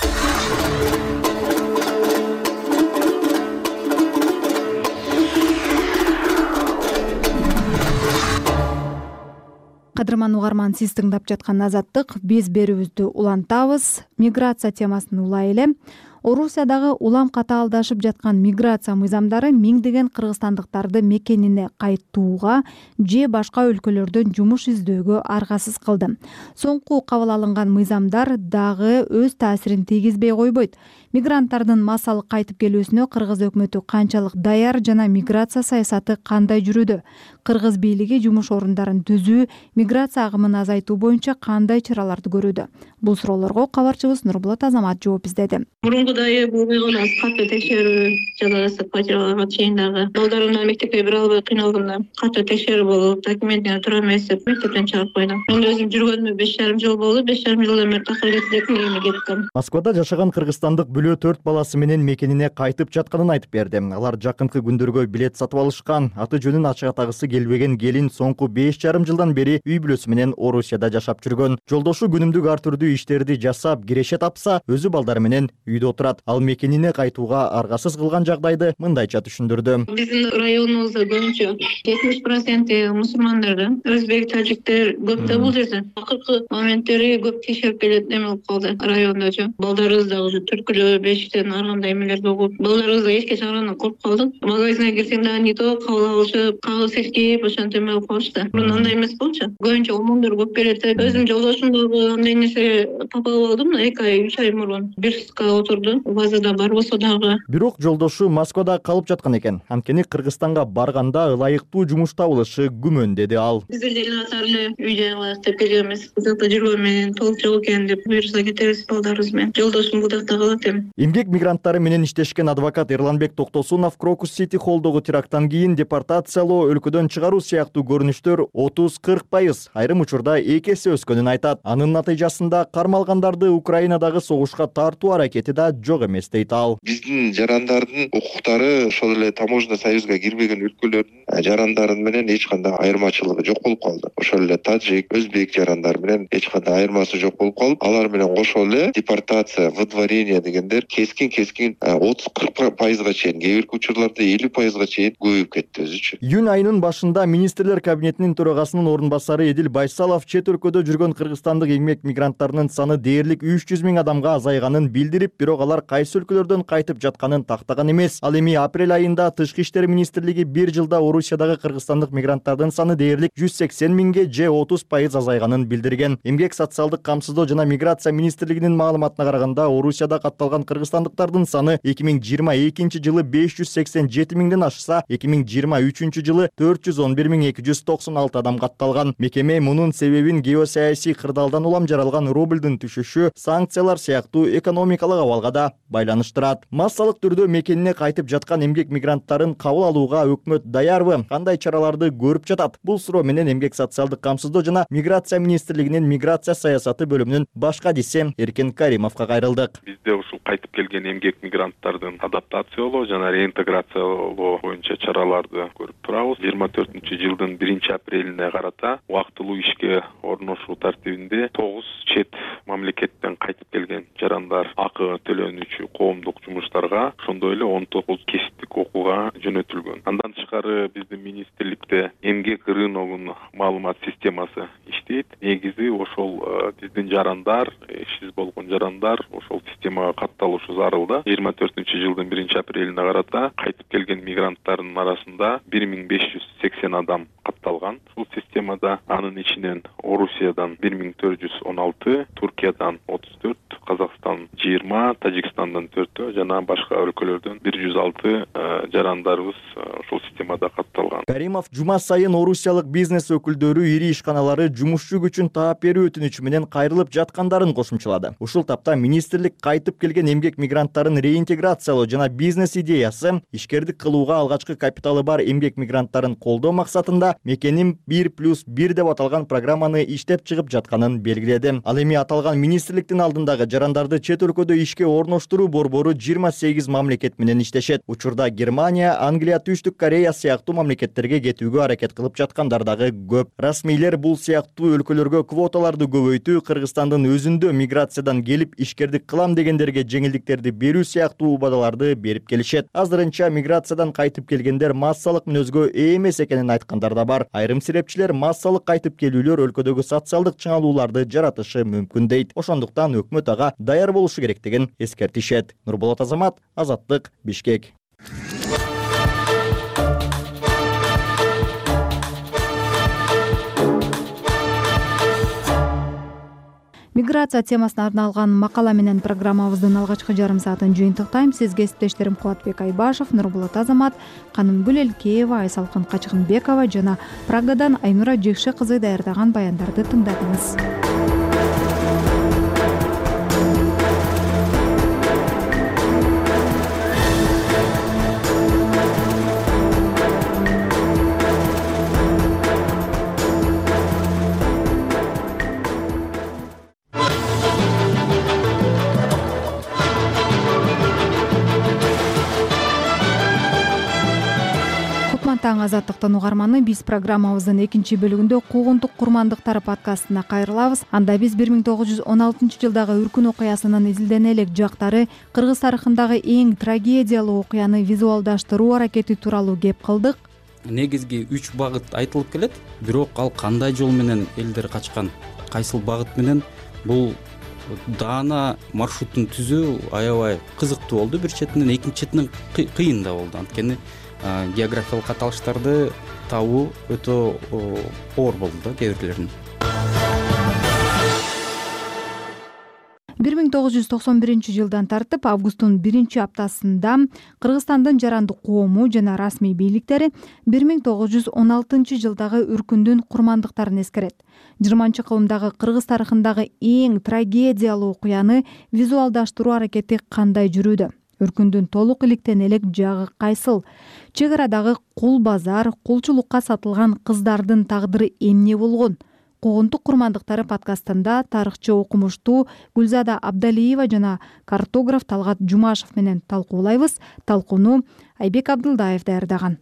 Кадырман угарман, сиз тыңдап жаткан Азаттык, биз берүүбүздү улантабыз. Миграция темасын улай эле. Орусиядагы улам катаалдашып жаткан миграция мыйзамдары миңдеген кыргызстандыктарды мекенине кайтууга же башка өлкөлөрдөн жумуш издөөгө аргасыз кылды. Соңку кабыл алынган мыйзамдар дагы өз таасирин тийгизбей койбойт. Мигранттардын массалык кайтып келүүсүнө кыргыз өкмөтү канчалык даяр жана миграция саясаты кандай жүрүүдө? Кыргыз бийлиги жумуш орундарын түзүү, миграция агымын азайтуу боюнча кандай чараларды көрүүдө? Бул суроолорго кабарчыбыз Нурбулат Азамат жооп издеди. Мурункудай болбойгон катуу текшерүү жалгасып квартираларга чейин дагы балдарымды мектепке бере албай кыйналганда катуу текшерүү болуп, документине туура эмес деп мектептен чыгарып койду. Мен өзүм жүргөнүмө беш жарым жыл болду. беш жарым жылдан бери такыр кетип мекениме кеттим. Москвада жашаган кыргызстандык бүлө төрт баласы менен мекенине кайтып жатканын айтып берди. Алар жакынкы күндөргө билет сатып алышкан. Аты жөнүн ачык атагысы келбеген келин соңку беш жарым жылдан бери үй бүлөсү менен Орусияда жашап жүргөн. Жолдошу күнүмдүк ар түрдүү иштерди жасап, киреше тапса, өзү балдары менен үйдө отурат. Ал мекенине кайтууга аргасыз кылган жагдайды мындайча түшүндүрдү. Биздин районубузда көбүнчө жетимиш проценти мусулмандар, өзбек, тажиктер көп да бул жерде. Акыркы моменттери көп текшерип келет эме болуп калды райондочу. Балдарыбыз да уже түркүлөө, бешиктен ар кандай эмелерди угуп, балдарыбызды эчке чыгаргандан коркуп калдык. Магазинге кирсең дагы не то кабыл алышып, кагыс эскип, ошентип эме болуп калышты. Мурун андай эмес болчу. Көбүнчө омондор көп келет. Өзүм жолдошум дагы андай нерсеге тап алып алдым. эки ай, үч ай мурун Бирскка отурду. Базада бар болсо дагы. Бирок жолдошу Москвада калып жаткан экен. Анткени Кыргызстанга барганда ылайыктуу жумуш табылышы күмөн, деди ал. Биз эле атар эле үйдө ылайык деп келгенбиз. Бизде жүргөн менен толук жок экен деп буюрса кетебиз балдарыбыз менен. Жолдошум Будакта калат эми. Эмгек мигранттары менен иштешкен адвокат Эрланбек Токтосунов Крокус Сити холлдогу теракттан кийин депортациялоо, өлкөдөн чыгаруу сыяктуу көрүнүштөр отуз кырк пайыз, айрым учурда эки эсе өскөнүн айтат. Анын натыйжасында кармалгандарды Украинадагы согушка тартуу аракети да жок эмес дейт ал. Биздин жарандардын укуктары ошол эле таможня союзга кирбеген өлкөлөрдүн жарандары менен эч кандай айырмачылыгы жок болуп калды. Ошол эле тажик, өзбек жарандары менен эч кандай айырмасы жок болуп калып, алар менен кошо эле депортация, выдворение дегендер кескин-кескин отуз кырк пайызга чейин, кээ бирки учурларда элүү пайызга чейин көбөйүп кетти өзүчө. Июнь айынын башында министрлер кабинетинин төрагасынын орун басары Эдил Байсалов чет өлкөдө жүргөн кыргызстандык эмгек мигранттарынын саны дээрлик үч жүз миң адамга азайганын билдирип, бирок алар кайсы өлкөлөрдөн кайтып жатканын тактаган эмес. Ал эми апрель айында Тышкы иштер министрлиги бир жылда Орусиядагы кыргызстандык мигранттардын саны дээрлик жүз сексен миңге же отуз пайыз азайганын билдирген. Эмгек социалдык камсыздоо жана миграция министрлигинин маалыматына караганда, Орусияда катталган кыргызстандыктардын саны эки миң жыйырма экинчи жылы беш жүз сексен жети миңден ашса, эки миң жыйырма үчүнчү жылы төрт жүз он бир миң эки жүз токсон алты адам катталган. Мекеме мунун себебин геосаясий кырдаалдан улам жаралган рубльдун түшүшү, санкциялар сыяктуу экономикалык абалга да байланыштырат. Массалык түрдө мекенине кайтып жаткан эмгек мигранттарын кабыл алууга өкмөт даярбы? Кандай чараларды көрүп жатат? Бул суроо менен Эмгек социалдык камсыздоо жана миграция министрлигинин миграция саясаты бөлүмүнүн башка диси Эркен Каримовго кайрылдык. Бизде ушул кайтып келген эмгек мигранттардын адаптациялоо жана реинтеграциялоо боюнча чараларды көрүп турабыз. жыйырма төртүнчү жылдын биринчи апрелине карата убактылуу ишке орношуу тартибинде тогуз чет мамлекеттен кайтып келген жарандар акы төлөнүүчү коомдук жумуштарга, ошондой эле он тогуз кесиптик окууга жөнөтүлгөн. Андан тышкары биздин министрликте эмгек рыногунун маалымат системасы иштейт. Негизи ошол биздин жарандар, ишсиз болгон жарандар ошол системага катталышы зарыл да. жыйырма төртүнчү жылдын биринчи апрелине карата кайтып келген мигранттардын арасында бир миң беш жүз сексен адам катталган ушул системада. Анын ичинен Орусиядан бир миң төрт жүз он алты, Туркиядан отуз төрт, Казакстан жыйырма, Тажикстандан төртөө жана башка өлкөлөрдөн бир жүз алты жарандарыбыз ушул системада катталган. Каримов жума сайын орусиялык бизнес өкүлдөрү ири ишканалары жумушчу күчүн таап берүү өтүнүчү менен кайрылып жаткандарын кошумчалады. Ушул тапта министрлик кайтып келген эмгек мигранттарын реинтеграциялоо жана бизнес идеясы ишкердик кылууга алгачкы капиталы бар эмгек мигранттарын колдоо максатында Мекеним бир плюс бир деп аталган программаны иштеп чыгып жатканын белгиледи. Ал эми аталган министрликтин алдындагы жарандарды чет өлкөдө ишке орноштуруу борбору жыйырма сегиз мамлекет менен иштешет. Учурда Германия, Англия, Түштүк Корея сыяктуу мамлекеттерге кетүүгө аракет кылып жаткандар дагы көп. Расмийлер бул сыяктуу өлкөлөргө квоталарды көбөйтүү, Кыргызстандын өзүндө миграциядан келип ишкердик кылам дегендерге жеңилдиктерди берүү сыяктуу убадаларды берип келишет. Азырынча миграциядан кайтып келгендер массалык мүнөзгө ээ эмес экенин айткандар да бар. Айрым серепчилер массалык кайтып келүүлөр өлкөдөгү социалдык чыңалууларды жаратышы мүмкүн дейт. Ошондуктан өкмөт ага даяр болушу керектигин эскертишет. Нурболот Азамат, Азаттык, Бишкек. Миграция темасына арналган макала менен программабыздын алгачкы жарым саатын жыйынтыктайм. Сизге кесиптештерим Кубатбек Айбашев, Нурболот Азамат, Канымгүл Элкеева, Айсалкын Качкынбекова жана Прагадан Айнура Жекше кызы даярдаган баяндарды тыңдадыңыз. Таң азаттыктын угарманы, биз программабыздын экинчи бөлүгүндө куугунтук курмандыктар подкастына кайрылабыз. Анда биз бир миң тогуз жүз он алтынчы жылдагы үркүн окуясынын изилдене элек жактары, Кыргыз тарыхындагы эң трагедиялуу окуяны визуалдаштыруу аракети тууралуу кеп кылдык. Негизги үч багыт айтылып келет, бирок ал кандай жол менен элдер качкан, кайсыл багыт менен, бул даана маршруттун түзүү аябай кызыктуу болду. Бир четинен, экинчи четинен кыйын да болду. Анткени географиялык каталыштарды табуу өтө оор болду да кээ бирлерин. бир миң тогуз жүз токсон биринчи жылдан тартып августтун биринчи аптасында Кыргызстандын жарандык коому жана расмий бийликтери бир миң тогуз жүз он алтынчы жылдагы үркүндүн курмандыктарын эскерет. жыйырманчы кылымдагы Кыргыз тарыхындагы эң трагедиялуу окуяны визуалдаштыруу аракети кандай жүрүүдө? Үркүндүн толук иликтен элек жагы кайсыл? Чек арадагы кул базар, кулчулукка сатылган кыздардын тагдыры эмне болгон? Куугунтук курмандыктары подкастында тарыхчы окумуштуу Гүлзада Абдалиева жана картограф Талгат Жумашев менен талкуулайбыз. Талкууну Айбек Абдылдаев даярдаган.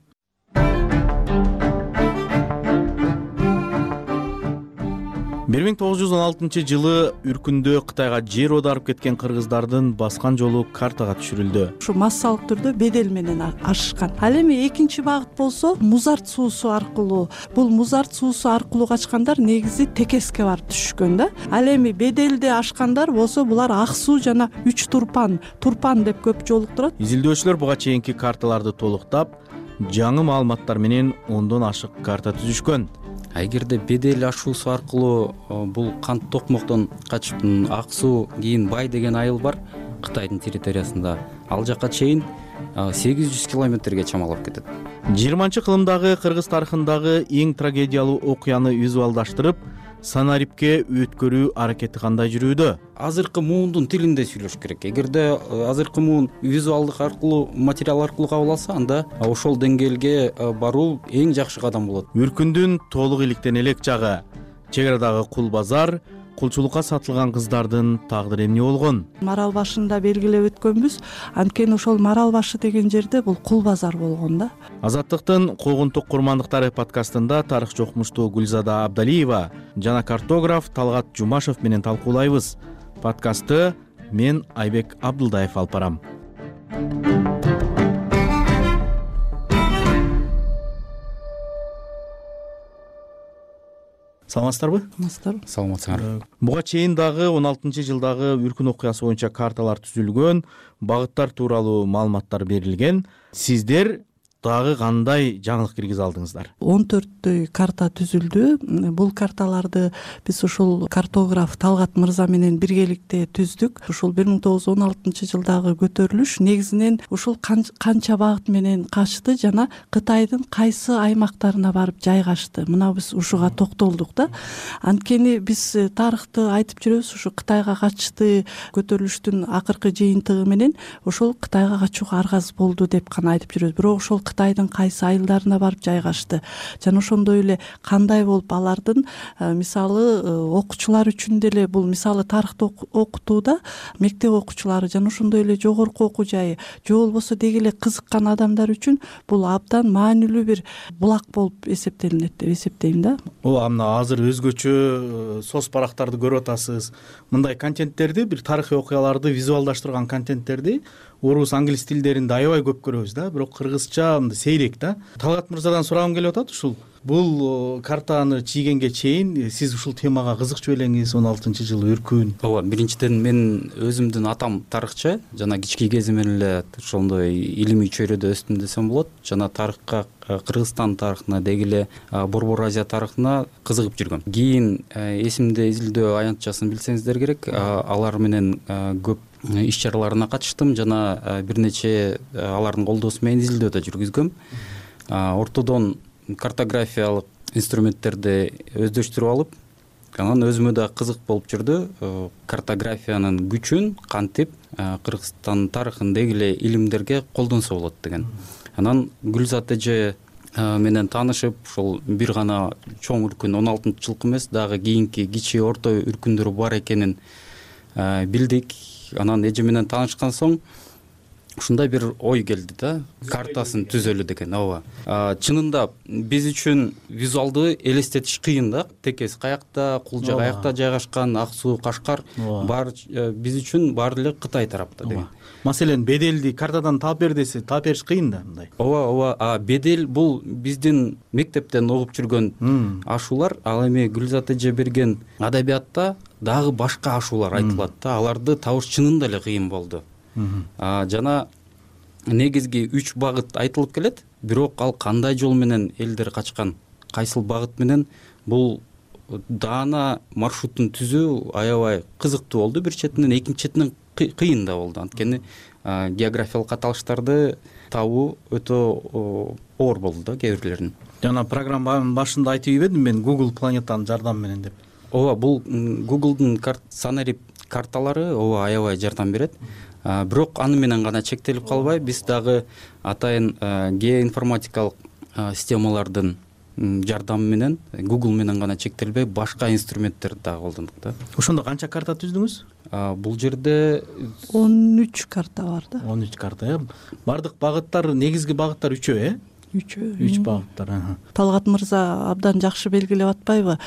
бир миң тогуз жүз он алтынчы жылы үркүндө Кытайга жер оодарып кеткен кыргыздардын баскан жолу картага түшүрүлдү. Ушу массалык түрдө бедел менен ашышкан. Ал эми экинчи багыт болсо музарт суусу аркылуу. Бул музарт суусу аркылуу качкандар негизи Текеске барып түшкөн да. Ал эми беделди ашкандар болсо булар Ак суу жана Үч Турпан, Турпан деп көп жолуктурат. Изилдөөчүлөр буга чейинки карталарды толуктап, жаңы маалыматтар менен ондон ашык карта түзүшкөн. Эгерде бедел ашуусу аркылуу бул кант токмоктон качып Ак суу кийин Бай деген айыл бар Кытайдын территориясында, ал жакка чейин сегиз жүз километрге чамалап кетет. жыйырманчы кылымдагы Кыргыз тарыхындагы эң трагедиялуу окуяны визуалдаштырып, санарипке өткөрүү аракети кандай жүрүүдө? Азыркы муундун тилинде сүйлөш керек. Эгерде азыркы муун визуалдык аркылуу, материал аркылуу кабыл алса, анда ошол деңгээлге баруу эң жакшы кадам болот. Үркүндүн толук иликтен элек жагы, чек арадагы кул базар, кулчулукка сатылган кыздардын тагдыры эмне болгон? Марал башында белгилеп өткөнбүз, анткени ошол Марал башы деген жерде бул кул базар болгон да. Азаттыктын куугунтук курмандыктары подкастында тарыхчы окумуштуу Гүлзада Абдалиева жана картограф Талгат Жумашев менен талкуулайбыз. Подкастты мен Айбек Абдылдаев алып барам. Саламатсыздарбы? Саламатсыздарбы. Саламатсыңар. Буга чейин дагы он алтынчы жылдагы үркүн окуясы боюнча карталар түзүлгөн, багыттар тууралуу маалыматтар берилген. Сиздер дагы кандай жаңылык киргизе алдыңыздар? он төрттөй карта түзүлдү. Бул карталарды биз ушул картограф Талгат мырза менен биргеликте түздүк. Ушул бир миң тогуз жүз он алтынчы жылдагы көтөрүлүш негизинен ушул канча багыт менен качты жана Кытайдын кайсы аймактарына барып жайгашты. Мына биз ушуга токтолдук да. Анткени биз тарыхты айтып жүрөбүз, ушу Кытайга качты көтөрүлүштүн акыркы жыйынтыгы менен ошол Кытайга качууга аргасыз болду деп гана айтып жүрөбүз. Бирок ошол Кытайдын кайсы айылдарына барып жайгашты жана ошондой эле кандай болуп алардын мисалы окуучулар үчүн деле бул мисалы тарыхты окутууда мектеп окуучулары жана ошондой эле жогорку окуу жайы же болбосо деги эле кызыккан адамдар үчүн бул абдан маанилүү бир булак болуп эсептелинет деп эсептейм да. Ооба, мына азыр өзгөчө соц барактарды көрүп атасыз. Мындай контенттерди, бир тарыхый окуяларды визуалдаштырган контенттерди орус, англис тилдеринде аябай көп көрөбүз да, бирок кыргызча мындай сейрек да. Талгат мырзадан сурагым келип атат, ушул бул картаны чийгенге чейин сиз ушул темага кызыкчу белеңиз, он алтынчы жылы үркүн. Ооба, биринчиден мен өзүмдүн атам тарыхчы, жана кички кезимден эле ошондой илимий чөйрөдө өстүм десем болот. Жана тарыхка, Кыргызстан тарыхына, деги эле Борбор Азия тарыхына кызыгып жүргөм. Кийин эсимде изилдөө аянтчасын билсеңиздер керек, алар менен көп иш чараларына катыштым жана бир нече алардын колдоосу менен изилдөө да жүргүзгөм. Ортодон картографиялык инструменттерди өздөштүрүп алып, анан өзүмө да кызык болуп жүрдү. Картографиянын күчүн кантип Кыргызстан тарыхын деги эле илимдерге колдонсо болот деген. Анан Гүлзат эже менен таанышып, ошол бир гана чоң үркүн он алтынчы жылкы эмес, дагы кийинки кичи орто үркүндөр бар экенин билдик. Анан эже менен таанышкан соң ушундай бир ой келди да, картасын түзөлү деген. Ооба. Чынында биз үчүн визуалдуу элестетиш кыйын да. Текес каякта, Кулжа каякта жайгашкан, Ак суу, Кашкар бар биз үчүн баары эле Кытай тарапта деген. Маселен, беделди картадан таап бер десе, таап бериш кыйын да мындай. Ооба, ооба. Бедел бул биздин мектептен окуп жүргөн ашуулар, ал эми Гүлзат эже берген адабиятта дагы башка ашуулар айтылат да. Аларды табыш чынында эле кыйын болду. Жана негизги үч багыт айтылып келет, бирок ал кандай жол менен элдер качкан, кайсыл багыт менен, бул даана маршрутун түзүү аябай кызыктуу болду. Бир четинен, экинчи четинен кыйын да болду. Анткени географиялык аталыштарды табуу өтө оор болду да кээ бирлерин. Жана программанын башында айтып ийбедим мен Google планетанын жардамы менен деп. Ооба, бул Google'дун санарип карталары ооба аябай жардам берет. Бирок аны менен гана чектелип калбай, биз дагы атайын геоинформатикалык системалардын жардамы менен, Google менен гана чектелбей, башка инструменттерди дагы колдондук да. Ошондо канча карта түздүңүз? Бул жерде он үч карта бар да. он үч карта, э? Бардык багыттар, негизги багыттар үчөө, э? үчөө. үч багыттар. Талгат мырза абдан жакшы белгилеп атпайбы?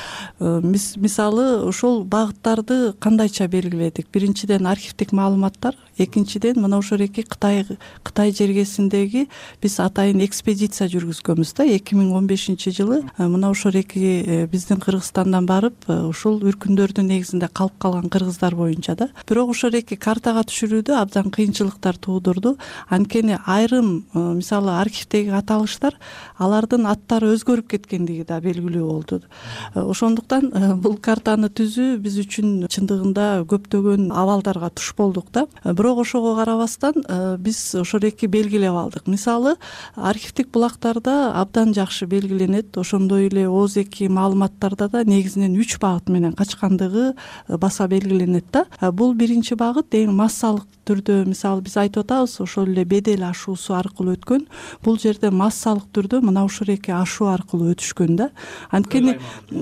Мисалы, ошол багыттарды кандайча белгиледик? Биринчиден архивдик маалыматтар, экинчиден мына ошол эки Кытай Кытай жергесиндеги биз атайын экспедиция жүргүзгөнбүз да. эки миң он бешинчи жылы мына ошол эки биздин Кыргызстандан барып, ушул үркүндөрдүн негизинде калып калган кыргыздар боюнча да. Бирок ошол эки картага түшүрүүдө абдан кыйынчылыктар туудурду. Анткени айрым мисалы архивдеги аталыш алардын аттары өзгөрүп кеткендиги да белгилүү болду. Ошондуктан бул картаны түзүү биз үчүн чындыгында көптөгөн абалдарга туш болдук да. Бирок ошого карабастан биз ошол эки белгилеп алдык. Мисалы, архивдик булактарда абдан жакшы белгиленет. Ошондой эле Оз эки маалыматтарда да негизинен үч багыт менен качкандыгы баса белгиленет да. Бул биринчи багыт эң массалык түрдө, мисалы биз айтып атабыз, ошол эле Бедел ашуусу аркылуу өткөн. Бул жерде масса массалык түрдө мына ушул эки ашуу аркылуу өтүшкөн да. Анткени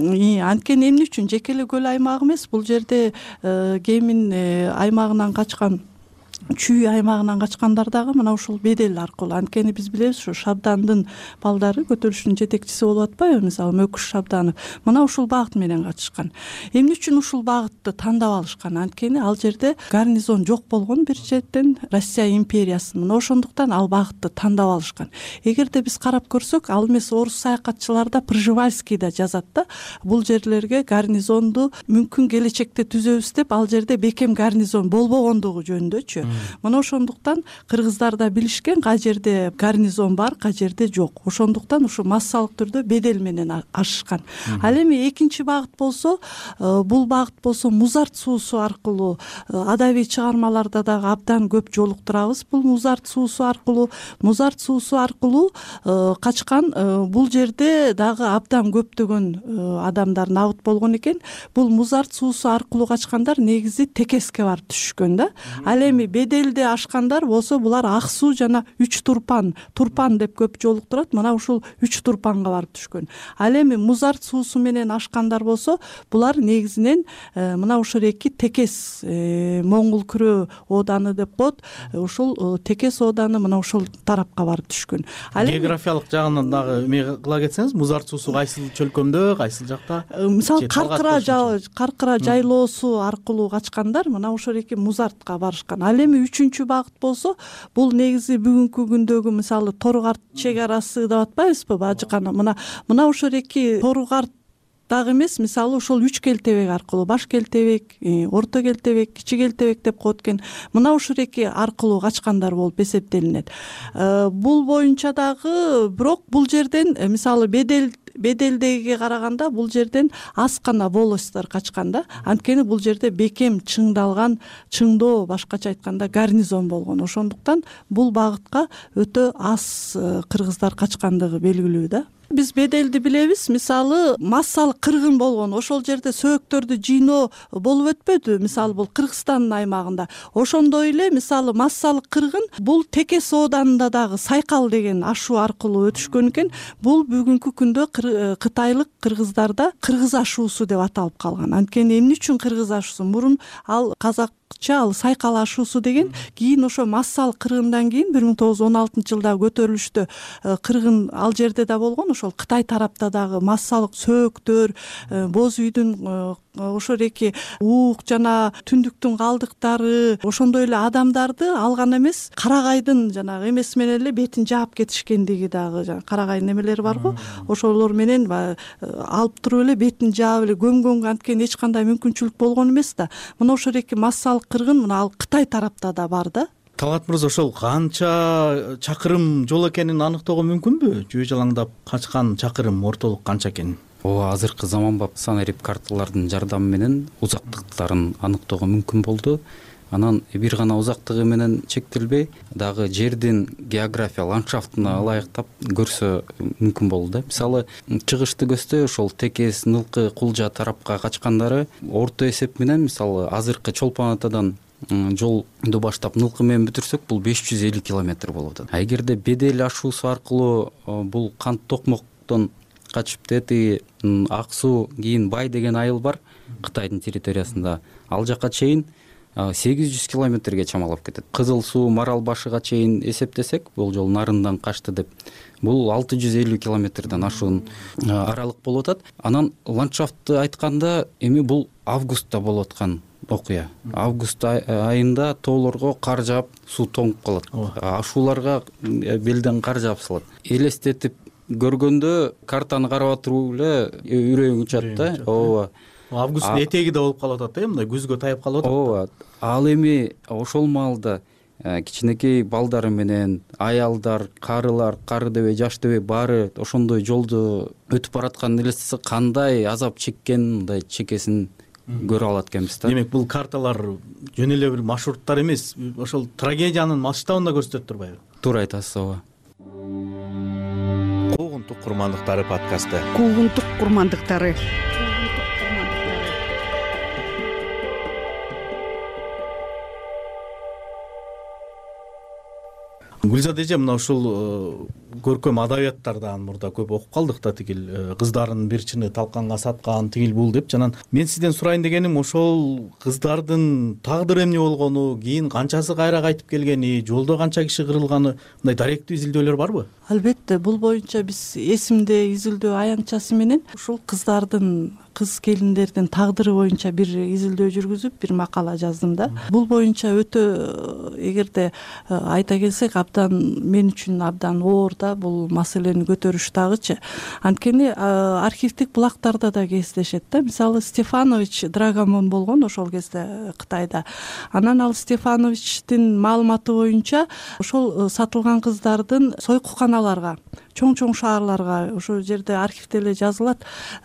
анткени эмне үчүн жеке эле көл аймагы эмес, бул жерде Кемин аймагынан качкан, Чүй аймагынан качкандар дагы мына ушул бедел аркылуу. Анткени биз билебиз, ушу Шабдандын балдары көтөрүлүштүн жетекчиси болуп атпайбы, мисалы Мөкүш Шабданов. Мына ушул багыт менен катышкан. Эмне үчүн ушул багытты тандап алышкан? Анткени ал жерде гарнизон жок болгон бир жерден, Россия империясынын. Мына ошондуктан ал багытты тандап алышкан. Эгерде биз карап көрсөк, ал эмес орус саякатчылар да Пржевальский да жазат да, бул жерлерге гарнизонду мүмкүн келечекте түзөбүз деп, ал жерде бекем гарнизон болбогондугу жөнүндөчү. Мына ошондуктан кыргыздар да билишкен, кай жерде гарнизон бар, кай жерде жок. Ошондуктан ушу массалык түрдө бедел менен ашышкан. Ал эми экинчи багыт болсо, бул багыт болсо Музарт суусу аркылуу, адабий чыгармаларда дагы абдан көп жолуктурабыз. Бул Музарт суусу аркылуу, Музарт суусу аркылуу качкан. Бул жерде дагы абдан көптөгөн адамдар набыт болгон экен. Бул Музарт суусу аркылуу качкандар негизи Текеске барып түшүшкөн да. Ал эми беделди ашкандар болсо булар Ак суу жана Үч Турпан, Турпан деп көп жолуктурат. Мына ушул Үч Турпанга барып түшкөн. Ал эми Музарт суусу менен ашкандар болсо, булар негизинен мына ушул эки Текес Моңгол күрөө ооданы деп коет. Ушул Текес ооданы мына ушул тарапка барып түшкөн. Географиялык жагынан дагы эме кыла кетсеңиз, Музарт суусу кайсыл чөлкөмдө, кайсыл жакта? Мисалы Каркыра Каркыра жайлоосу аркылуу качкандар мына ушул эки Музартка барышкан. Ал эми үчүнчү багыт болсо, бул негизи бүгүнкү күндөгү мисалы Торугарт чек арасы деп атпайбызбы, бажыкана. Мына мына ошол эки Торугарт дагы эмес, мисалы ошол үч келтебек аркылуу, баш келтебек, орто келтебек, кичи келтебек деп коет экен. Мына ушул эки аркылуу качкандар болуп эсептелинет. Бул боюнча дагы бирок бул жерден мисалы бедел беделдеге караганда бул жерден аз гана волостьтор качкан да. Анткени бул жерде бекем чыңдалган, чыңдоо, башкача айтканда гарнизон болгон. Ошондуктан бул багытка өтө аз кыргыздар качкандыгы белгилүү да. Биз беделди билебиз, мисалы массалык кыргын болгон, ошол жерде сөөктөрдү жыйноо болуп өтпөдү, мисалы бул Кыргызстандын аймагында. Ошондой эле мисалы массалык кыргын бул Текес ооданында дагы Сайкал деген ашуу аркылуу өтүшкөн экен. Бул бүгүнкү күндө кытайлык кыргыздарда кыргыз ашуусу деп аталып калган. Анткени эмне үчүн кыргыз ашуусу? Мурун ал казак ал Сайкал ашуусу деген, кийин ошо массалык кыргындан кийин бир миң тогуз жүз он алтынчы жылда көтөрүлүштө кыргын ал жерде да болгон. Ошол Кытай тарапта дагы массалык сөөктөр, боз үйдүн ошол эки уук жана түндүктүн калдыктары, ошондой эле адамдарды алган эмес, карагайдын жанагы эмеси менен эле бетин жаап кетишкендиги дагы, жана карагайдын эмелери бар го, ошолор менен алып туруп эле бетин жаап эле көмгөнгө анткени эч кандай мүмкүнчүлүк болгон эмес да. Мына ошол эки массалык кыргын мына ал Кытай тарапта да бар да. Талгат мырза, ошол канча чакырым жол экенин аныктоого мүмкүнбү? Жөө жалаңдап качкан чакырым ортолук канча экенин? Ооба, азыркы заманбап санарип карталардын жардамы менен узактыктарын аныктоого мүмкүн болду. Анан бир гана узактыгы менен чектелбей, дагы жердин география, ландшафтына ылайыктап көрсө мүмкүн болду да. Мисалы, чыгышты көздөй ошол Текес, Нылкы, Кулжа тарапка качкандары орто эсеп менен, мисалы, азыркы Чолпон Атадан жолду баштап Нылкы менен бүтүрсөк, бул беш жүз элүү километр болуп атат. А эгерде бедел ашуусу аркылуу бул Кант Токмоктон качып тети Ак суу, кийин Бай деген айыл бар Кытайдын территориясында, ал жака чейин сегиз жүз километрге чамалап кетет. Кызыл суу, Марал башыга чейин эсептесек, бул жол нарындан качты деп, бул алты жүз элүү километрден ашуун аралык болуп атат. Анан ландшафтты айтканда, эми бул августта болуп аткан окуя. Август айында тоолорго кар жаап, суу тоңуп калат. Ашууларга белден кар жаап салат. Элестетип көргөндө картаны карап туруп эле үрөйүң учат да. Ооба. Августтун этеги да болуп калып атат, э, мындай күзгө таяп калып атат. Ооба. Ал эми ошол маалда кичинекей балдары менен аялдар, карылар, кары дебей, жаш дебей баары ошондой жолду өтүп баратканын элестесе, кандай азап чеккен, мындай чекесин көрө алат экенбиз да. Демек, бул карталар жөн эле бир маршруттар эмес, ошол трагедиянын масштабын да көрсөтөт турбайбы? Туура айтасыз, ооба. Куугунтук курмандыктары подкасты. Куугунтук курмандыктары. Гүлзат эже, мына ушул көркөм адабияттардан мурда көп окуп калдык да, тигил кыздардын бир чыны талканга саткан тигил бул деп. Жанан мен сизден сурайын дегеним ошол кыздардын тагдыры эмне болгону, кийин канчасы кайра кайтып келгени, жолдо канча киши кырылганы, мындай даректүү изилдөөлөр барбы? Албетте, бул боюнча биз эсимде изилдөө аянтчасы менен ушул кыздардын кыз келиндердин тагдыры боюнча бир изилдөө жүргүзүп, бир макала жаздым да. Бул боюнча өтө, эгерде айта келсек, абдан мен үчүн абдан оор да бул маселени көтөрүш дагычы. Анткени архивдик булактарда да кездешет да. Мисалы Стефанович Драгомон болгон ошол кезде Кытайда. Анан ал Стефановичтин маалыматы боюнча ошол сатылган кыздардын сойкуканаларга, чоң-чоң шаарларга, ошол жерде архивде эле жазылат,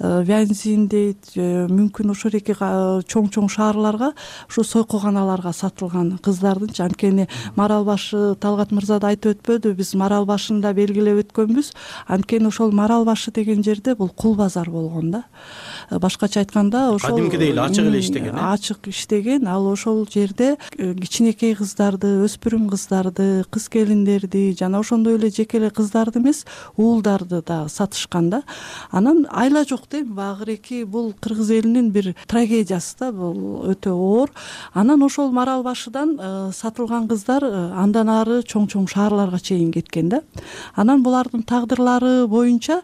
Вянзин дейт, мүмкүн ошол эки чоң-чоң шаарларга, ушу сойкуканаларга сатылган кыздардын. Анткени Марал башы Талгат мырза да айтып өтпөдү, биз Марал башында белгилеп өткөнбүз. Анткени ошол Марал башы деген жерде бул кул базар болгон да. Башкача айтканда, ошол кадимкидей эле ачык эле иштеген. Ачык иштеген. Ал ошол жерде кичинекей кыздарды, өспүрүм кыздарды, кыз келиндерди жана ошондой эле жеке эле кыздарды эмес, уулдарды да сатышкан да. Анан айла жок дейм, багыреки бул кыргыз элинин бир трагедиясы да, бул өтө оор. Анан ошол Марал башыдан сатылган кыздар андан ары чоң-чоң шаарларга чейин кеткен да. Анан булардын тагдырлары боюнча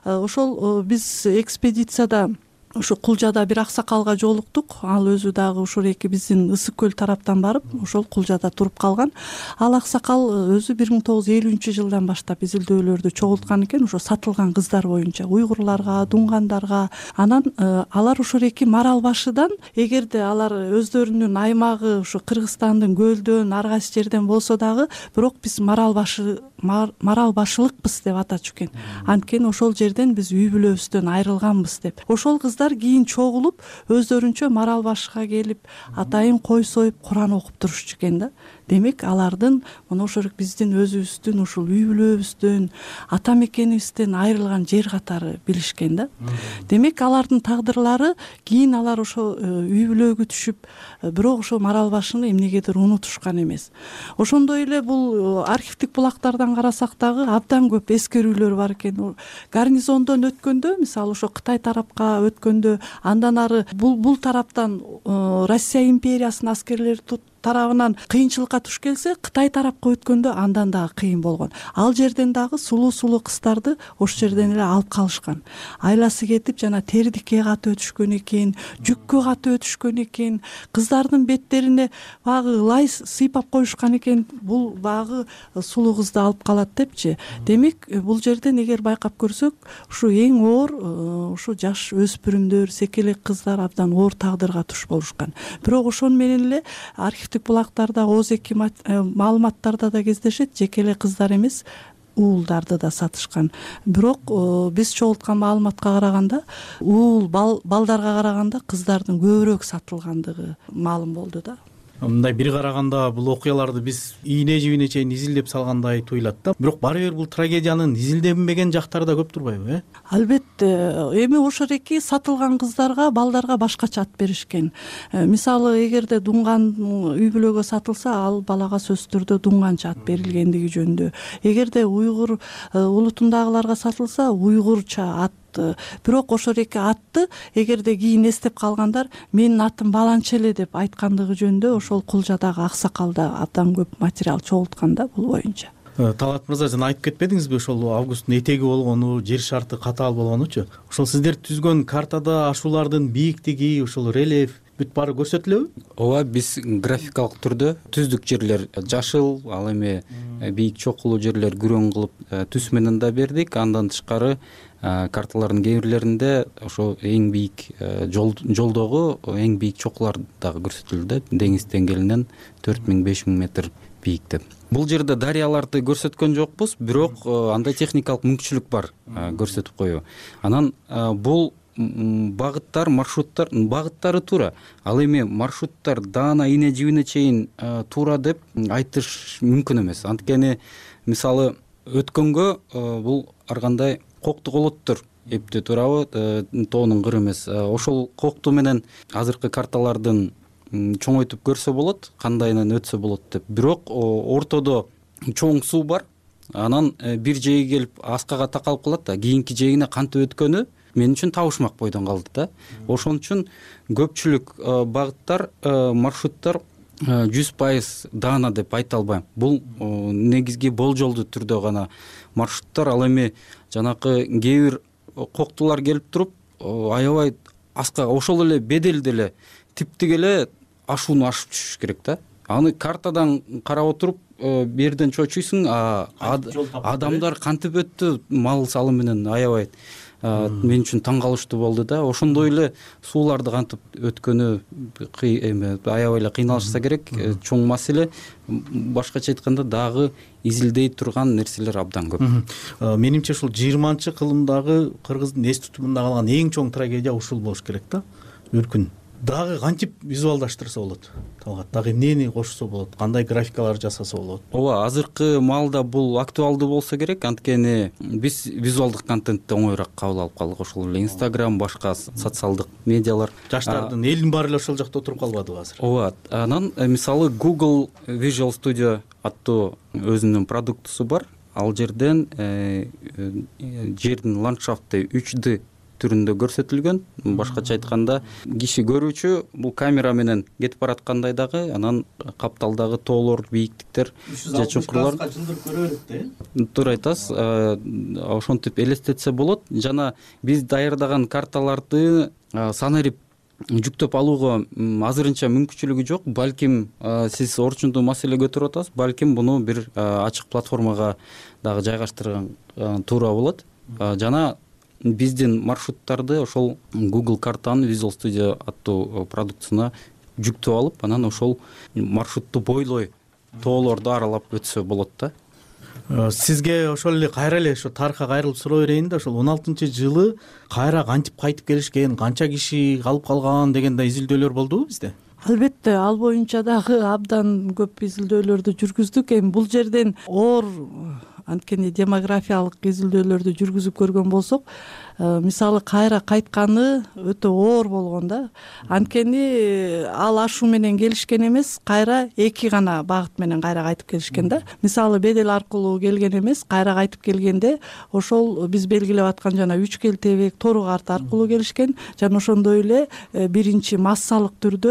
ошол биз экспедицияда ушу Кулжада бир аксакалга жолуктук. Ал өзү дагы ушул эки биздин Ысык көл тараптан барып, ошол Кулжада туруп калган. Ал аксакал өзү бир миң тогуз жүз элүүнчү жылдан баштап изилдөөлөрдү чогулткан экен, ошо сатылган кыздар боюнча, уйгурларга, дунгандарга. Анан алар ушул эки Марал башыдан, эгерде алар өздөрүнүн аймагы ушу Кыргызстандын көлдөн, ар кайсы жерден болсо дагы, бирок биз Марал башы Марал башылыкпыз деп атачу экен. Анткени ошол жерден биз үй бүлөбүздөн айрылганбыз деп. Ошол кыздар кийин чогулуп, өздөрүнчө Марал башыга келип, атайын кой союп, Куран окуп турушчу экен да. Демек, алардын мына ошол биздин өзүбүздүн ушул үй бүлөбүздөн, ата мекенибизден айрылган жер катары билишкен да. Демек, алардын тагдырлары кийин алар ошо үй бүлөгө түшүп, бирок ошо Марал башыны эмнегедир унутушкан эмес. Ошондой эле бул архивдик булактардан карасак дагы абдан көп эскерүүлөр бар экен. Гарнизондон өткөндө, мисалы ошо Кытай тарапка өткөндө, андан ары бул бул тараптан Россия империясынын аскерлери тарабынан кыйынчылыкка туш келсе, Кытай тарапка өткөндө андан дагы кыйын болгон. Ал жерден дагы сулуу-сулуу кыздарды ошол жерден эле алып калышкан. Айласы кетип, жана тердикке катып өтүшкөн экен, жүккө катып өтүшкөн экен, кыздардын беттерине багы лай сыйпап коюшкан экен. Бул багы сулуу кызды алып калат депчи. Демек, бул жерден эгер байкап көрсөк, ушу эң оор ушу жаш өспүрүмдөр, секелек кыздар абдан оор тагдырга туш болушкан. Бирок ошон менен эле архивдик булактарда, ооз эки маалыматтарда да кездешет, жеке эле кыздар эмес, уулдарды да сатышкан. Бирок биз чогулткан маалыматка караганда, уул балдарга караганда кыздардын көбүрөөк сатылгандыгы маалым болду да. Мындай бир караганда бул окуяларды биз ийне жибине чейин изилдеп салгандай туюлат да. Бирок баары бир бул трагедиянын изилденбеген жактары да көп турбайбы, э? Албетте, эми ошол эки сатылган кыздарга, балдарга башкача ат беришкен. Мисалы, эгерде дунган үй бүлөгө сатылса, ал балага сөзсүз түрдө дунганча ат берилгендиги жөнүндө. Эгерде уйгур улутундагыларга сатылса, уйгурча ат. Бирок ошол эки атты эгерде кийин эстеп калгандар, менин атым баланча эле деп айткандыгы жөнүндө ошол Кулжадагы аксакалда абдан көп материал чогулткан да бул боюнча. Талгат мырза, жана айтып кетпедиңизби ошол августтун этеги болгону, жер шарты катаал болгонучу? Ошол сиздер түзгөн картада ашуулардын бийиктиги, ошол рельеф бүт баары көрсөтүлөбү? Ооба, биз графикалык түрдө түздүк жерлер жашыл, ал эми бийик чокулуу жерлер күрөң кылып түс менен да бердик. Андан тышкары карталардын кээ бирлеринде ошо эң бийик жолдогу эң бийик чокулар дагы көрсөтүлдү, деңиз деңгээлинен төрт миң беш миң метр бийикте. Бул жерде дарыяларды көрсөткөн жокпуз, бирок андай техникалык мүмкүнчүлүк бар көрсөтүп коюу. Анан бул багыттар, маршруттар, багыттары туура. Ал эми маршруттар даана ийне жибине чейин туура деп айтыш мүмкүн эмес. Анткени мисалы өткөнгө бул ар кандай кокту колоттор эптөө туурабы, тоонун кыры эмес. Ошол кокту менен азыркы карталардын чоңойтуп көрсө болот, кандайынан өтсө болот деп. Бирок ортодо чоң суу бар, анан бир жеги келип аскага такалып калат да, кийинки жегине кантип өткөнү мен үчүн табышмак бойдон калды да. Ошон үчүн көпчүлүк багыттар, маршруттар жүз пайыз даана деп айта албайм. Бул негизги болжолдуу түрдө гана маршруттар. Ал эми жанакы кээ бир коктулар келип туруп аябай аска ошол эле беделди эле типтик эле ашууну ашып түшүш керек да. Аны картадан карап отуруп берден чочуйсуң, адамдар кантип өттү мал салым менен аябай мен үчүн таң калыштуу болду да. Ошондой эле сууларды кантип өткөнү аябай эле кыйналышса керек. Чоң маселе. Башкача айтканда дагы изилдей турган нерселер абдан көп. Менимче ушул жыйырманчы кылымдагы кыргыздын эс тутумунда калган эң чоң трагедия ушул болуш керек да. Өркүн дагы кантип визуалдаштырса болот? Талгат, дагы эмнени кошсо болот? Кандай графикалар жасаса болот? Ооба, азыркы маалда бул актуалдуу болсо керек, анткени биз визуалдык контентти оңоюраак кабыл алып калдык. Ошол эле Instagram, башка социалдык медиалар. Жаштардын элдин баары эле ошол жакта отуруп калбадыбы азыр? Ооба. Анан мисалы Google Visual Studio аттуу өзүнүн продуктусу бар. Ал жерден жердин ландшафты үч дэ түрүндө көрсөтүлгөн. Башкача айтканда, киши көрүүчү бул камера менен кетип бараткандай дагы, анан капталдагы тоолор, бийиктиктер, же чуңкурлар жылдыр көрө берет да. Туура айтасыз. Ошентип элестетсе болот. Жана биз даярдаган карталарды санарип жүктөп алууга азырынча мүмкүнчүлүгү жок. Балким сиз орчундуу маселе көтөрүп атасыз. Балким буну бир ачык платформага дагы жайгаштырган туура болот. Жана биздин маршруттарды ошол Google картанын Visual Studio аттуу продуктусуна жүктөп алып, анан ошол маршрутту бойлой тоолорду аралап өтсө болот да. Сизге ошол эле кайра эле ошо тарыхка кайрылып суроо берейин да. Ошол он алтынчы жылы кайра кантип кайтып келишкен, канча киши калып калган деген да изилдөөлөр болдубу бизде? Албетте, ал боюнча дагы абдан көп изилдөөлөрдү жүргүздүк. Эми бул жерден оор анткени демографиялык изилдөөлөрдү жүргүзүп көргөн болсок, мисалы кайра кайтканы өтө оор болгон да. Анткени ал ашуу менен келишкен эмес, кайра эки гана багыт менен кайра кайтып келишкен да. Мисалы бедел аркылуу келген эмес, кайра кайтып келгенде ошол биз белгилеп аткан жана үч келтебек, Тору карт аркылуу келишкен. Жана ошондой эле биринчи массалык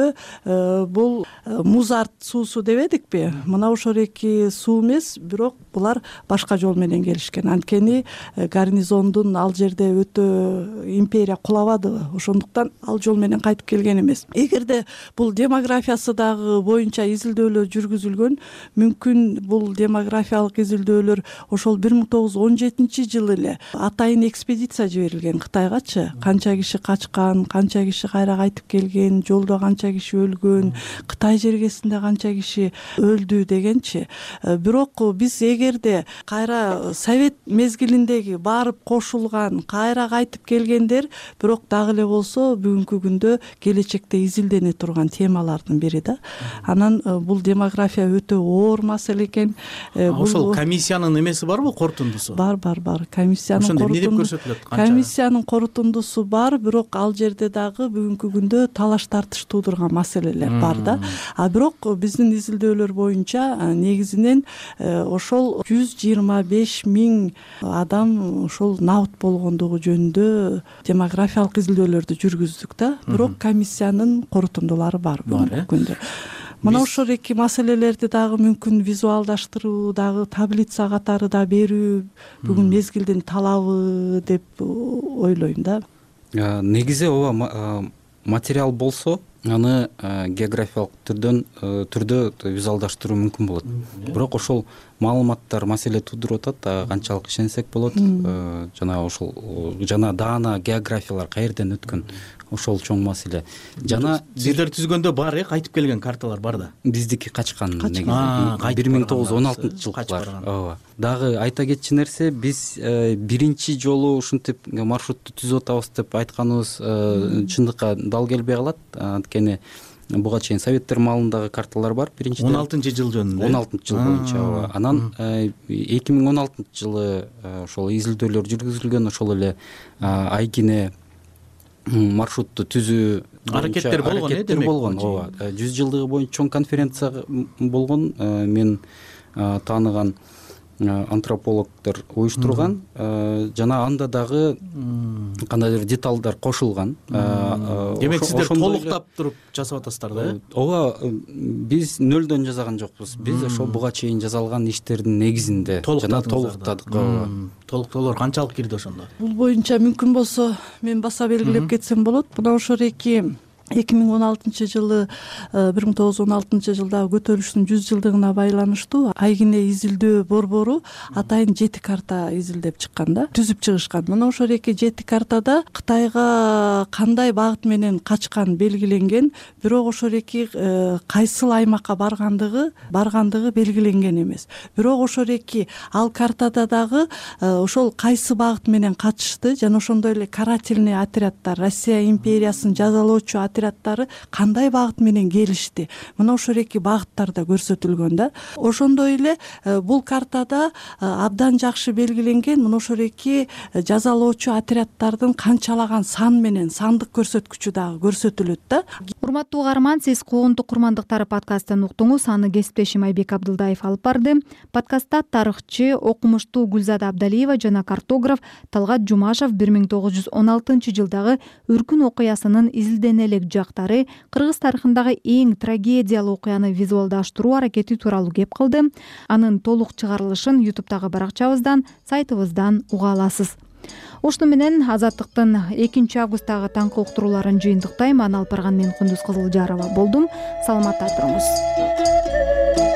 түрдө бул музарт суусу дебедикпи? Мына ошол эки суу эмес, бирок булар башка жол менен келишкен. Анткени гарнизондун ал жерде өтө империя кулабады, ошондуктан ал жол менен кайтып келген эмес. Эгерде бул демографиясы дагы боюнча изилдөөлөр жүргүзүлгөн, мүмкүн бул демографиялык изилдөөлөр ошол бир миң тогуз жүз он жетинчи жылы эле атайын экспедиция жиберилген Кытайгачы. Канча киши качкан, канча киши кайра кайтып келген, жолдо канча киши өлгөн, Кытай жергесинде канча киши өлдү дегенчи. Бирок биз эгерде кайра совет мезгилиндеги барып кошулган, кайра кайтып келгендер, бирок дагы эле болсо бүгүнкү күндө келечекте изилдене турган темалардын бири да. Анан бул демография өтө оор маселе экен. Ошол комиссиянын эмеси барбы, корутундусу? Бар, бар, бар. Комиссиянын корутундусу. Ошондо эмне деп көрсөтүлөт? Комиссиянын корутундусу бар, бирок ал жерде дагы бүгүнкү күндө талаш тартыш туудурган маселелер бар да. А бирок биздин изилдөөлөр боюнча негизинен ошол жүз жыйырма беш миң адам ошол набыт болгондугу жөнүндө демографиялык изилдөөлөрдү жүргүздүк да. Бирок комиссиянын корутундулары бар бүгүнкү күндө. Мына ошол эки маселелерди дагы мүмкүн визуалдаштыруу, дагы таблица катары да берүү бүгүн мезгилдин талабы деп ойлойм да. Негизи ооба, материал болсо аны географиялык түрдөн түрдө визуалдаштыруу мүмкүн болот. Бирок ошол маалыматтар маселе туудуруп атат, канчалык ишенсек болот. Жана ошол жана даана географиялар каерден өткөн, ошол чоң маселе. Жана сиздер түзгөндө бар, кайтып келген карталар бар да. Биздики качкан негизи бир миң тогуз жүз он алтынчы жылкылар. Ооба. Дагы айта кетчү нерсе, биз биринчи жолу ушинтип маршрутту түзүп атабыз деп айтканыбыз чындыкка дал келбей калат. Анткени буга чейин советтер маалындагы карталар бар, биринчиден. он алтынчы жыл жөнүндө. он алтынчы жыл боюнча, ооба. Анан эки миң он алтынчы жылы ошол изилдөөлөр жүргүзүлгөн, ошол эле айкине маршрутту түзүү аракеттер болгон, э, демек. болгон, ооба. жүз жылдыгы боюнча чоң конференция болгон. Мен тааныган антропологдор уюштурган жана анда дагы кандайдыр деталдар кошулган. Демек сиздер толуктап туруп жасап атасыздар да? Ооба, биз нөлдөн жасаган жокпуз. Биз ошо буга чейин жасалган иштердин негизинде жана толуктадык. Толуктоолор канчалык кирди ошондо? Бул боюнча мүмкүн болсо мен баса белгилеп кетсем болот. Мына ошол эки эки миң он алтынчы жылы бир миң тогуз жүз он алтынчы жылдагы көтөрүлүштүн жүз жылдыгына байланыштуу Айгине изилдөө борбору атайын жети карта изилдеп чыккан да, түзүп чыгышкан. Мына ошол эки жети картада Кытайга кандай багыт менен качкан белгиленген, бирок ошол эки кайсыл аймакка баргандыгы баргандыгы белгиленген эмес. Бирок ошол эки ал картада дагы ошол кайсы багыт менен качышты жана ошондой эле карательный отряддар, Россия империясын жазалоочу отряддары кандай багыт менен келишти. Мына ошол эки багыттарда көрсөтүлгөн да. Ошондой эле бул картада абдан жакшы белгиленген мына ошол эки жазалоочу отряддардын канчалаган сан менен сандык көрсөткүчү дагы көрсөтүлөт да. Урматтуу угарман, сиз Куугунтук курмандыктары подкастын уктуңуз. Аны кесиптешим Айбек Абдылдаев алып барды. Подкастта тарыхчы, окумуштуу Гүлзада Абдалиева жана картограф Талгат Жумашев бир миң тогуз жүз он алтынчы жылдагы Үркүн окуясынын изилденелик жактары, кыргыз тарыхындагы эң трагедиялуу окуяны визуалдаштыруу аракети тууралуу кеп кылды. Анын толук чыгарылышын ютубтагы баракчабыздан, сайтыбыздан уга аласыз. Ушуну менен Азаттыктын экинчи августтагы таңкы уктурууларын жыйынтыктайм. Аны алып барган мен Кундуз Кызылжарова болдум. Саламатта туруңуз.